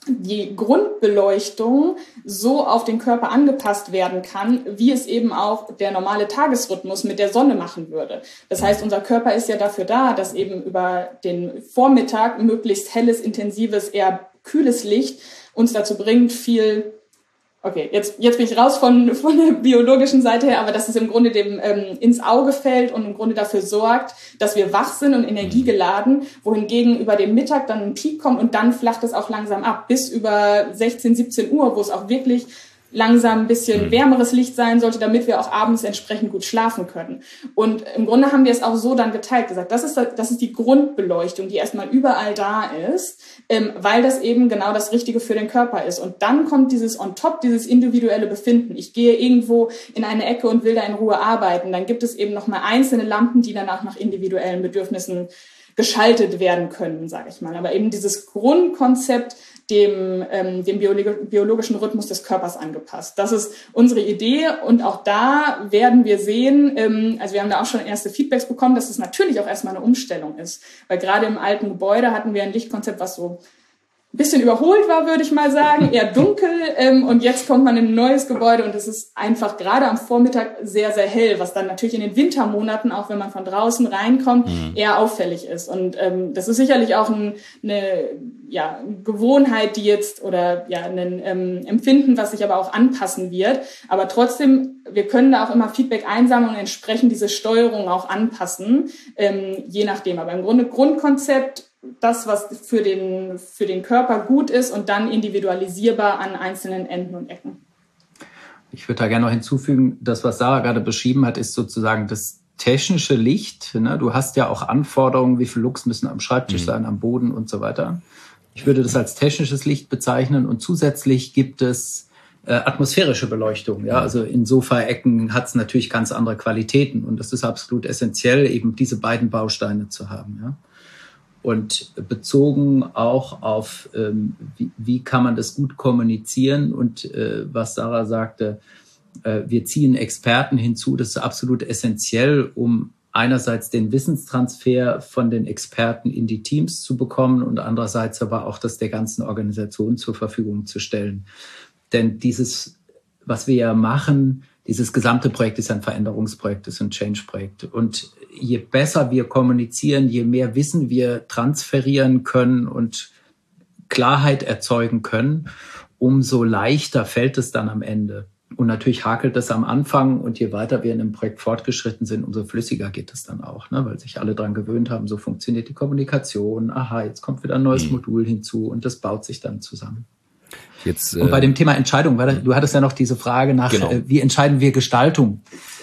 die Grundbeleuchtung so auf den Körper angepasst werden kann, wie es eben auch der normale Tagesrhythmus mit der Sonne machen würde. Das heißt, unser Körper ist ja dafür da, dass eben über den Vormittag möglichst helles, intensives, eher kühles Licht uns dazu bringt, viel... Okay, jetzt bin ich raus von der biologischen Seite her, aber dass es im Grunde dem ins Auge fällt und im Grunde dafür sorgt, dass wir wach sind und energiegeladen, wohingegen über den Mittag dann ein Peak kommt und dann flacht es auch langsam ab, bis über 16, 17 Uhr, wo es auch wirklich langsam ein bisschen wärmeres Licht sein sollte, damit wir auch abends entsprechend gut schlafen können. Und im Grunde haben wir es auch so dann geteilt, gesagt, das ist die Grundbeleuchtung, die erstmal überall da ist, weil das eben genau das Richtige für den Körper ist. Und dann kommt dieses on top, dieses individuelle Befinden. Ich gehe irgendwo in eine Ecke und will da in Ruhe arbeiten. Dann gibt es eben nochmal einzelne Lampen, die danach nach individuellen Bedürfnissen geschaltet werden können, sage ich mal. Aber eben dieses Grundkonzept dem biologischen Rhythmus des Körpers angepasst. Das ist unsere Idee und auch da werden wir sehen, also wir haben da auch schon erste Feedbacks bekommen, dass es natürlich auch erstmal eine Umstellung ist. Weil gerade im alten Gebäude hatten wir ein Lichtkonzept, was so ein bisschen überholt war, würde ich mal sagen, eher dunkel und jetzt kommt man in ein neues Gebäude und es ist einfach gerade am Vormittag sehr, sehr hell, was dann natürlich in den Wintermonaten, auch wenn man von draußen reinkommt, eher auffällig ist. Und das ist sicherlich auch eine Gewohnheit, die jetzt oder ein Empfinden, was sich aber auch anpassen wird. Aber trotzdem, wir können da auch immer Feedback einsammeln und entsprechend diese Steuerung auch anpassen, je nachdem. Aber im Grunde Grundkonzept, das, was für den Körper gut ist und dann individualisierbar an einzelnen Enden und Ecken. Ich würde da gerne noch hinzufügen, das, was Sarah gerade beschrieben hat, ist sozusagen das technische Licht. Ne? Du hast ja auch Anforderungen, wie viel Lux müssen am Schreibtisch sein, am Boden und so weiter. Ich würde das als technisches Licht bezeichnen und zusätzlich gibt es atmosphärische Beleuchtung. Ja? Also in Sofaecken hat es natürlich ganz andere Qualitäten und es ist absolut essentiell, eben diese beiden Bausteine zu haben. Ja? Und bezogen auch auf, wie kann man das gut kommunizieren und was Sarah sagte, wir ziehen Experten hinzu, das ist absolut essentiell, um einerseits den Wissenstransfer von den Experten in die Teams zu bekommen und andererseits aber auch das der ganzen Organisation zur Verfügung zu stellen. Denn dieses, was wir ja machen, dieses gesamte Projekt ist ein Veränderungsprojekt, ist ein Change-Projekt. Und je besser wir kommunizieren, je mehr Wissen wir transferieren können und Klarheit erzeugen können, umso leichter fällt es dann am Ende. Und natürlich hakelt es am Anfang und je weiter wir in einem Projekt fortgeschritten sind, umso flüssiger geht es dann auch, ne? Weil sich alle dran gewöhnt haben, so funktioniert die Kommunikation. Aha, jetzt kommt wieder ein neues Modul hinzu und das baut sich dann zusammen. Und bei dem Thema Entscheidung, du hattest ja noch diese Frage nach, wie entscheiden wir Gestaltung?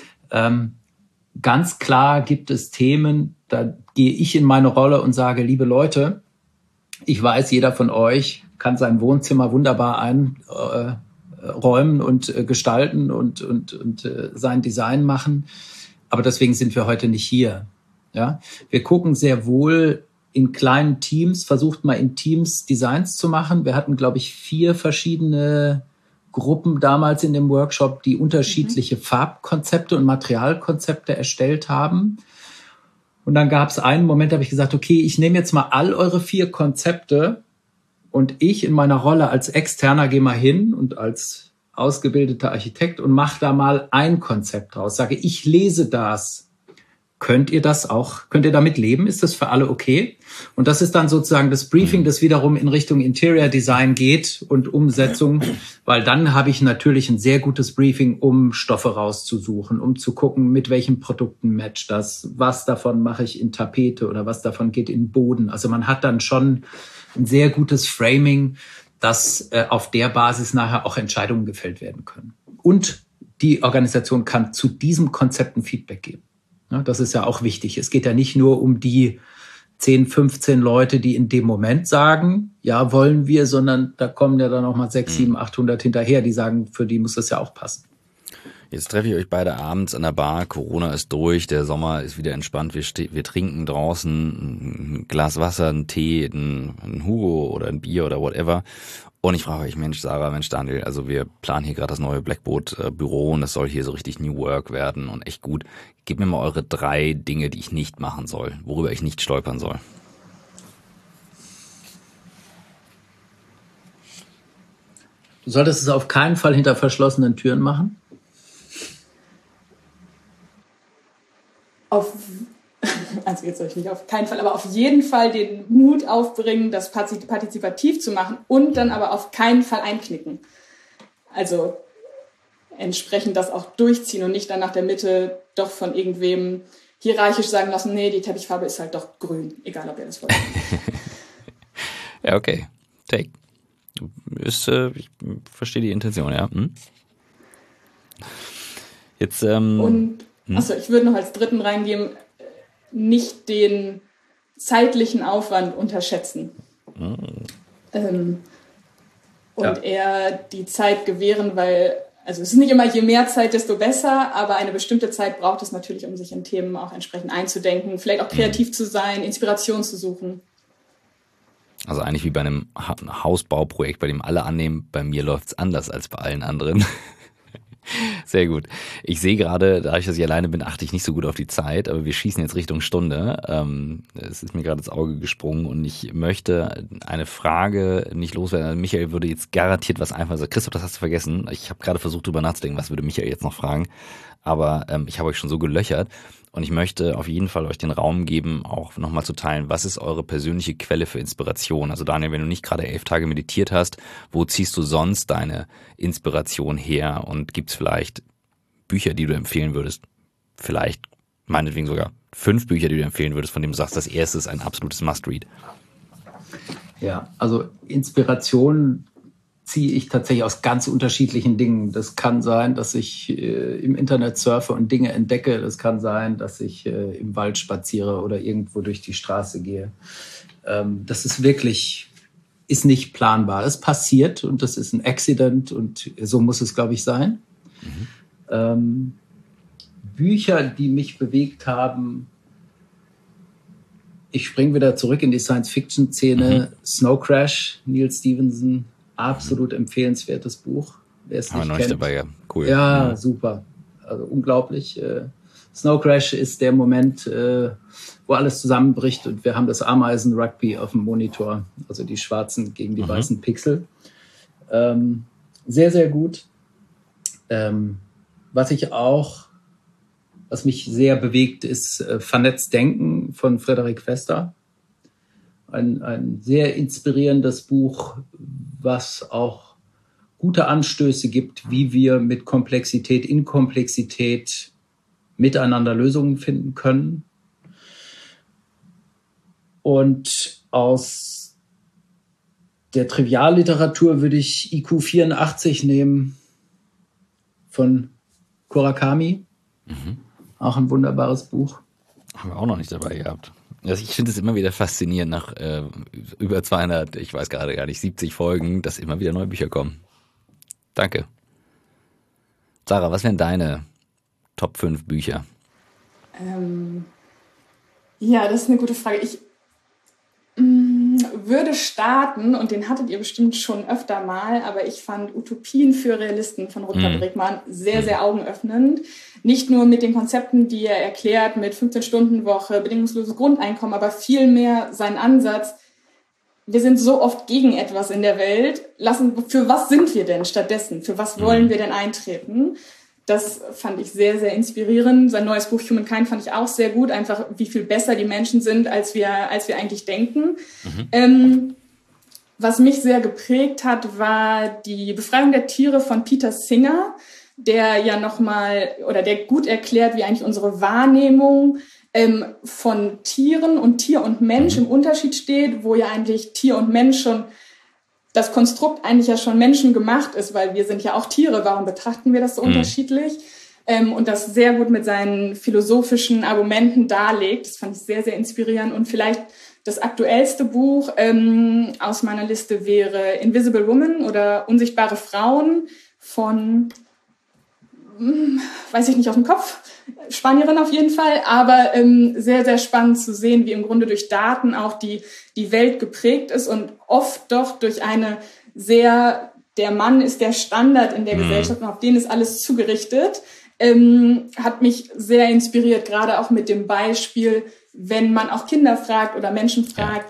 Ganz klar gibt es Themen, da gehe ich in meine Rolle und sage, liebe Leute, ich weiß, jeder von euch kann sein Wohnzimmer wunderbar einräumen und gestalten und sein Design machen, aber deswegen sind wir heute nicht hier. Ja? Wir gucken sehr wohl in kleinen Teams, versucht mal in Teams Designs zu machen. Wir hatten, glaube ich, 4 verschiedene Gruppen damals in dem Workshop, die unterschiedliche Farbkonzepte und Materialkonzepte erstellt haben. Und dann gab es einen Moment, da habe ich gesagt, okay, ich nehme jetzt mal all eure 4 Konzepte und ich in meiner Rolle als Externer gehe mal hin und als ausgebildeter Architekt und mache da mal ein Konzept draus. Sage, ich lese das. Könnt ihr damit leben? Ist das für alle okay? Und das ist dann sozusagen das Briefing, das wiederum in Richtung Interior Design geht und Umsetzung, weil dann habe ich natürlich ein sehr gutes Briefing, um Stoffe rauszusuchen, um zu gucken, mit welchen Produkten matcht das, was davon mache ich in Tapete oder was davon geht in Boden. Also man hat dann schon ein sehr gutes Framing, dass auf der Basis nachher auch Entscheidungen gefällt werden können. Und die Organisation kann zu diesem Konzept ein Feedback geben. Ja, das ist ja auch wichtig. Es geht ja nicht nur um die 10, 15 Leute, die in dem Moment sagen, ja, wollen wir, sondern da kommen ja dann noch mal 6, 7, 800 hinterher, die sagen, für die muss das ja auch passen. Jetzt treffe ich euch beide abends an der Bar, Corona ist durch, der Sommer ist wieder entspannt, wir trinken draußen ein Glas Wasser, einen Tee, ein Hugo oder ein Bier oder whatever. Und ich frage euch, Mensch, Sarah, Mensch, Daniel, also wir planen hier gerade das neue Blackboard-Büro und das soll hier so richtig New Work werden und echt gut. Gebt mir mal eure 3 Dinge, die ich nicht machen soll, worüber ich nicht stolpern soll. Du solltest es auf keinen Fall hinter verschlossenen Türen machen? Also jetzt soll ich nicht auf keinen Fall, aber auf jeden Fall den Mut aufbringen, das partizipativ zu machen und dann aber auf keinen Fall einknicken. Also entsprechend das auch durchziehen und nicht dann nach der Mitte doch von irgendwem hierarchisch sagen lassen, nee, die Teppichfarbe ist halt doch grün, egal ob ihr das wollt. Ja, okay. Take. Ich verstehe die Intention, ja. Jetzt, Achso, ich würde noch als dritten reingeben, nicht den zeitlichen Aufwand unterschätzen. Eher die Zeit gewähren, weil, also es ist nicht immer je mehr Zeit, desto besser, aber eine bestimmte Zeit braucht es natürlich, um sich in Themen auch entsprechend einzudenken, vielleicht auch kreativ zu sein, Inspiration zu suchen. Also eigentlich wie bei einem Hausbauprojekt, bei dem alle annehmen, bei mir läuft's anders als bei allen anderen. Sehr gut. Ich sehe gerade, dadurch, dass ich alleine bin, achte ich nicht so gut auf die Zeit, aber wir schießen jetzt Richtung Stunde. Es ist mir gerade ins Auge gesprungen und ich möchte eine Frage nicht loswerden. Also Michael würde jetzt garantiert was einfallen. Also Christoph, das hast du vergessen. Ich habe gerade versucht, drüber nachzudenken, was würde Michael jetzt noch fragen. Aber ich habe euch schon so gelöchert. Und ich möchte auf jeden Fall euch den Raum geben, auch nochmal zu teilen, was ist eure persönliche Quelle für Inspiration? Also Daniel, wenn du nicht gerade 11 Tage meditiert hast, wo ziehst du sonst deine Inspiration her? Und gibt's vielleicht Bücher, die du empfehlen würdest? Vielleicht, meinetwegen sogar 5 Bücher, die du empfehlen würdest, von denen du sagst, das erste ist ein absolutes Must-Read. Ja, also Inspiration ziehe ich tatsächlich aus ganz unterschiedlichen Dingen. Das kann sein, dass ich im Internet surfe und Dinge entdecke. Das kann sein, dass ich im Wald spaziere oder irgendwo durch die Straße gehe. Das ist nicht planbar. Es passiert und das ist ein Accident und so muss es, glaube ich, sein. Bücher, die mich bewegt haben, ich springe wieder zurück in die Science-Fiction-Szene. Snow Crash, Neil Stephenson, absolut empfehlenswertes Buch. Wer es nicht kennt. Dabei, ja. Cool. Ja, super. Also unglaublich. Snow Crash ist der Moment, wo alles zusammenbricht und wir haben das Ameisen-Rugby auf dem Monitor, also die schwarzen gegen die weißen Pixel. Sehr, sehr gut. Was mich sehr bewegt, ist Vernetzt Denken von Frederik Vester. Ein sehr inspirierendes Buch, was auch gute Anstöße gibt, wie wir mit Komplexität, in Komplexität miteinander Lösungen finden können. Und aus der Trivialliteratur würde ich IQ 84 nehmen von Kurakami. Auch ein wunderbares Buch. Haben wir auch noch nicht dabei gehabt. Also ich finde es immer wieder faszinierend nach über 200, ich weiß gerade gar nicht, 70 Folgen, dass immer wieder neue Bücher kommen. Danke. Sarah, was wären deine Top 5 Bücher? Ja, das ist eine gute Frage. Ich würde starten, und den hattet ihr bestimmt schon öfter mal, aber ich fand Utopien für Realisten von Rutger Bregmann sehr, sehr augenöffnend. Nicht nur mit den Konzepten, die er erklärt, mit 15-Stunden-Woche, bedingungsloses Grundeinkommen, aber vielmehr seinen Ansatz, wir sind so oft gegen etwas in der Welt. Für was sind wir denn stattdessen? Für was wollen wir denn eintreten? Das fand ich sehr, sehr inspirierend. Sein neues Buch Humankind fand ich auch sehr gut. Einfach, wie viel besser die Menschen sind, als wir eigentlich denken. Was mich sehr geprägt hat, war die Befreiung der Tiere von Peter Singer, der ja der gut erklärt, wie eigentlich unsere Wahrnehmung von Tieren und Tier und Mensch im Unterschied steht, wo ja eigentlich Tier und Mensch schon das Konstrukt eigentlich ja schon menschengemacht ist, weil wir sind ja auch Tiere. Warum betrachten wir das so unterschiedlich? Und das sehr gut mit seinen philosophischen Argumenten darlegt. Das fand ich sehr, sehr inspirierend. Und vielleicht das aktuellste Buch aus meiner Liste wäre Invisible Woman oder Unsichtbare Frauen von, weiß ich nicht aus dem Kopf, Spanierin auf jeden Fall, aber sehr, sehr spannend zu sehen, wie im Grunde durch Daten auch die Welt geprägt ist und oft doch durch der Mann ist der Standard in der Gesellschaft und auf den ist alles zugerichtet, hat mich sehr inspiriert, gerade auch mit dem Beispiel, wenn man auch Kinder fragt oder Menschen fragt,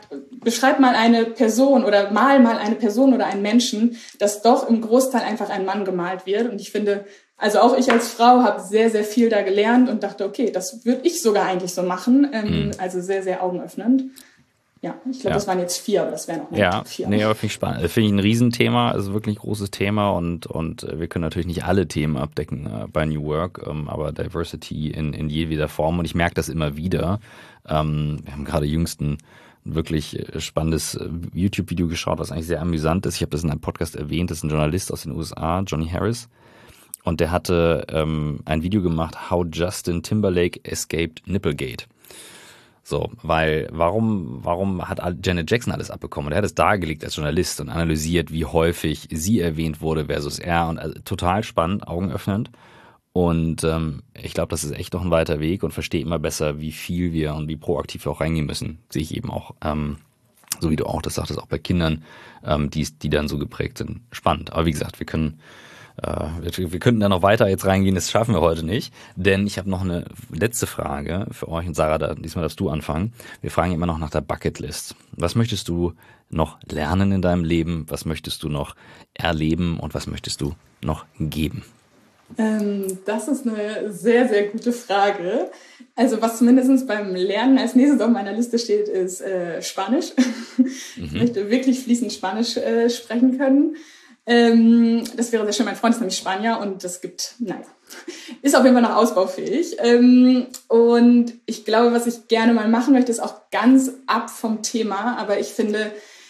beschreib mal eine Person oder mal eine Person oder einen Menschen, dass doch im Großteil einfach ein Mann gemalt wird. Und ich finde, also auch ich als Frau habe sehr, sehr viel da gelernt und dachte, okay, das würde ich sogar eigentlich so machen. Also sehr, sehr augenöffnend. Ja, ich glaube, das waren jetzt 4, aber das wären auch noch 4. Nee, aber finde ich spannend. Finde ich ein Riesenthema, also wirklich ein großes Thema und wir können natürlich nicht alle Themen abdecken bei New Work, aber Diversity in jeder Form und ich merke das immer wieder. Wir haben gerade jüngst ein wirklich spannendes YouTube-Video geschaut, was eigentlich sehr amüsant ist. Ich habe das in einem Podcast erwähnt, das ist ein Journalist aus den USA, Johnny Harris. Und der hatte ein Video gemacht, How Justin Timberlake Escaped Nipplegate. So, weil warum hat Janet Jackson alles abbekommen? Und er hat es dargelegt als Journalist und analysiert, wie häufig sie erwähnt wurde versus er. Und also, total spannend, augenöffnend. Und ich glaube, das ist echt noch ein weiter Weg und verstehe immer besser, wie viel wir und wie proaktiv wir auch reingehen müssen. Sehe ich eben auch, so wie du auch das sagtest, auch bei Kindern, die dann so geprägt sind. Spannend. Aber wie gesagt, wir könnten da noch weiter jetzt reingehen, das schaffen wir heute nicht, denn ich habe noch eine letzte Frage für euch und Sarah, diesmal darfst du anfangen. Wir fragen immer noch nach der Bucketlist. Was möchtest du noch lernen in deinem Leben? Was möchtest du noch erleben und was möchtest du noch geben? Das ist eine sehr, sehr gute Frage. Also was zumindest beim Lernen als nächstes auf meiner Liste steht, ist Spanisch. Ich möchte wirklich fließend Spanisch sprechen können. Das wäre sehr schön. Mein Freund ist nämlich Spanier und das ist auf jeden Fall noch ausbaufähig. Und ich glaube, was ich gerne mal machen möchte, ist auch ganz ab vom Thema. Aber ich finde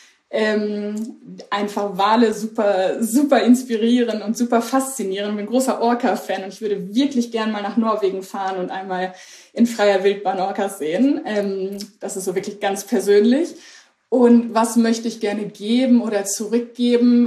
einfach Wale super, super inspirierend und super faszinierend. Ich bin großer Orca-Fan und ich würde wirklich gerne mal nach Norwegen fahren und einmal in freier Wildbahn Orcas sehen. Das ist so wirklich ganz persönlich. Und was möchte ich gerne geben oder zurückgeben?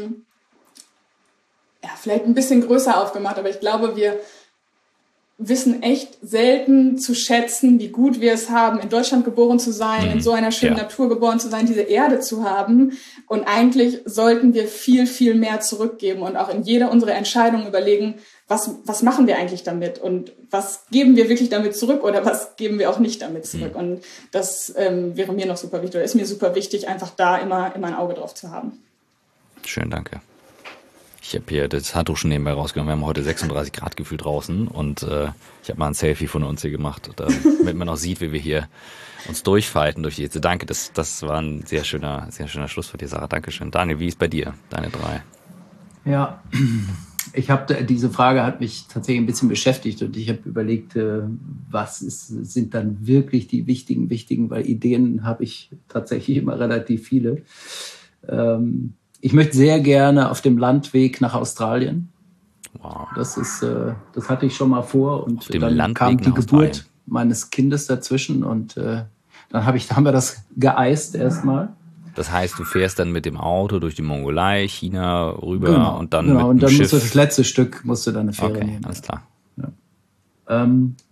Vielleicht ein bisschen größer aufgemacht, aber ich glaube, wir wissen echt selten zu schätzen, wie gut wir es haben, in Deutschland geboren zu sein, in so einer schönen Natur geboren zu sein, diese Erde zu haben. Und eigentlich sollten wir viel, viel mehr zurückgeben und auch in jeder unserer Entscheidungen überlegen, was machen wir eigentlich damit und was geben wir wirklich damit zurück oder was geben wir auch nicht damit zurück. Und das wäre mir noch super wichtig oder ist mir super wichtig, einfach da immer ein Auge drauf zu haben. Schön, danke. Ich habe hier das Handtuch schon nebenbei rausgenommen. Wir haben heute 36 Grad Gefühl draußen und ich habe mal ein Selfie von uns hier gemacht, damit man auch sieht, wie wir hier uns durchfalten durch die Hitze. Danke, das war ein sehr schöner Schluss von dir, Sarah. Dankeschön. Daniel, wie ist bei dir, deine 3? Ja, diese Frage hat mich tatsächlich ein bisschen beschäftigt und ich habe überlegt, sind dann wirklich die wichtigen, weil Ideen habe ich tatsächlich immer relativ viele. Ich möchte sehr gerne auf dem Landweg nach Australien. Wow. Das hatte ich schon mal vor und dann kam die Geburt meines Kindes dazwischen und dann haben wir das geeist erstmal. Das heißt, du fährst dann mit dem Auto durch die Mongolei, China rüber und dann mit dem und dann Schiff. musst du das letzte Stück eine Fähre nehmen. Okay, alles klar. Ja.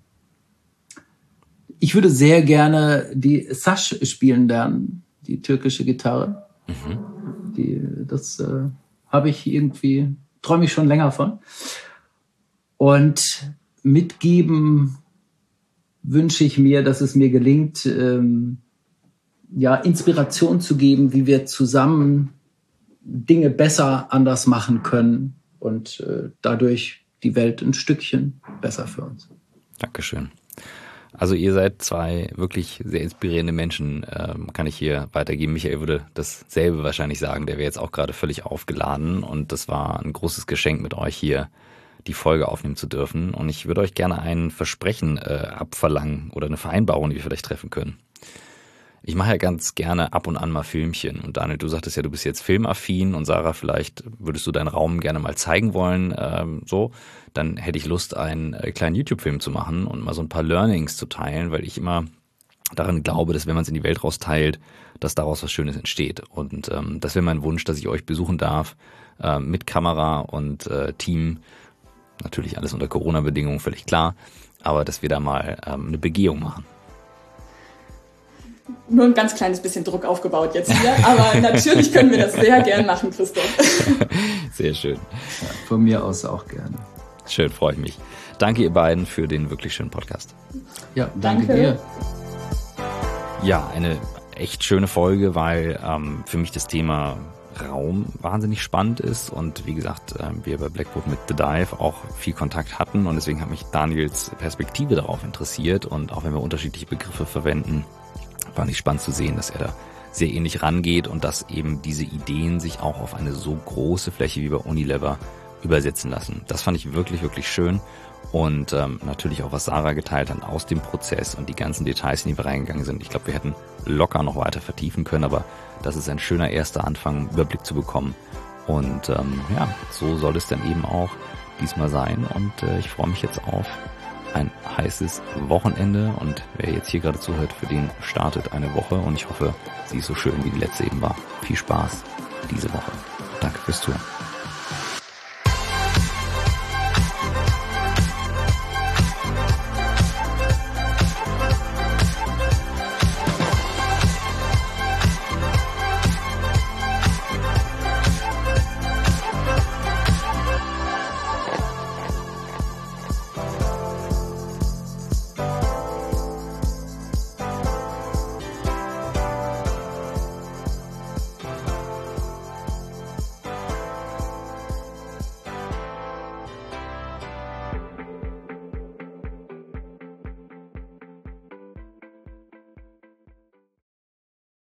Ich würde sehr gerne die Saz spielen lernen, die türkische Gitarre. Das habe ich irgendwie, träume ich schon länger von. Und mitgeben wünsche ich mir, dass es mir gelingt, Inspiration zu geben, wie wir zusammen Dinge besser anders machen können und dadurch die Welt ein Stückchen besser für uns. Dankeschön. Also ihr seid 2 wirklich sehr inspirierende Menschen, kann ich hier weitergeben. Michael würde dasselbe wahrscheinlich sagen, der wäre jetzt auch gerade völlig aufgeladen und das war ein großes Geschenk, mit euch hier die Folge aufnehmen zu dürfen. Und ich würde euch gerne ein Versprechen abverlangen oder eine Vereinbarung, die wir vielleicht treffen können. Ich mache ja ganz gerne ab und an mal Filmchen und Daniel, du sagtest ja, du bist jetzt filmaffin und Sarah, vielleicht würdest du deinen Raum gerne mal zeigen wollen, dann hätte ich Lust, einen kleinen YouTube-Film zu machen und mal so ein paar Learnings zu teilen, weil ich immer daran glaube, dass wenn man es in die Welt rausteilt, dass daraus was Schönes entsteht. Und das wäre mein Wunsch, dass ich euch besuchen darf mit Kamera und Team. Natürlich alles unter Corona-Bedingungen, völlig klar, aber dass wir da mal eine Begehung machen. Nur ein ganz kleines bisschen Druck aufgebaut jetzt hier, aber natürlich können wir das sehr gern machen, Christoph. Sehr schön. Ja, von mir aus auch gerne. Schön, freue ich mich. Danke ihr beiden für den wirklich schönen Podcast. Ja, danke dir. Ja, eine echt schöne Folge, weil für mich das Thema Raum wahnsinnig spannend ist und wie gesagt, wir bei Blackbook mit The Dive auch viel Kontakt hatten und deswegen hat mich Daniels Perspektive darauf interessiert und auch wenn wir unterschiedliche Begriffe verwenden, fand ich spannend zu sehen, dass er da sehr ähnlich rangeht und dass eben diese Ideen sich auch auf eine so große Fläche wie bei Unilever übersetzen lassen. Das fand ich wirklich, wirklich schön und natürlich auch, was Sarah geteilt hat aus dem Prozess und die ganzen Details, in die wir reingegangen sind. Ich glaube, wir hätten locker noch weiter vertiefen können, aber das ist ein schöner erster Anfang, einen Überblick zu bekommen und so soll es dann eben auch diesmal sein und ich freue mich jetzt auf ein heißes Wochenende und wer jetzt hier gerade zuhört, für den startet eine Woche und ich hoffe, sie ist so schön wie die letzte eben war. Viel Spaß diese Woche. Danke fürs Zuhören.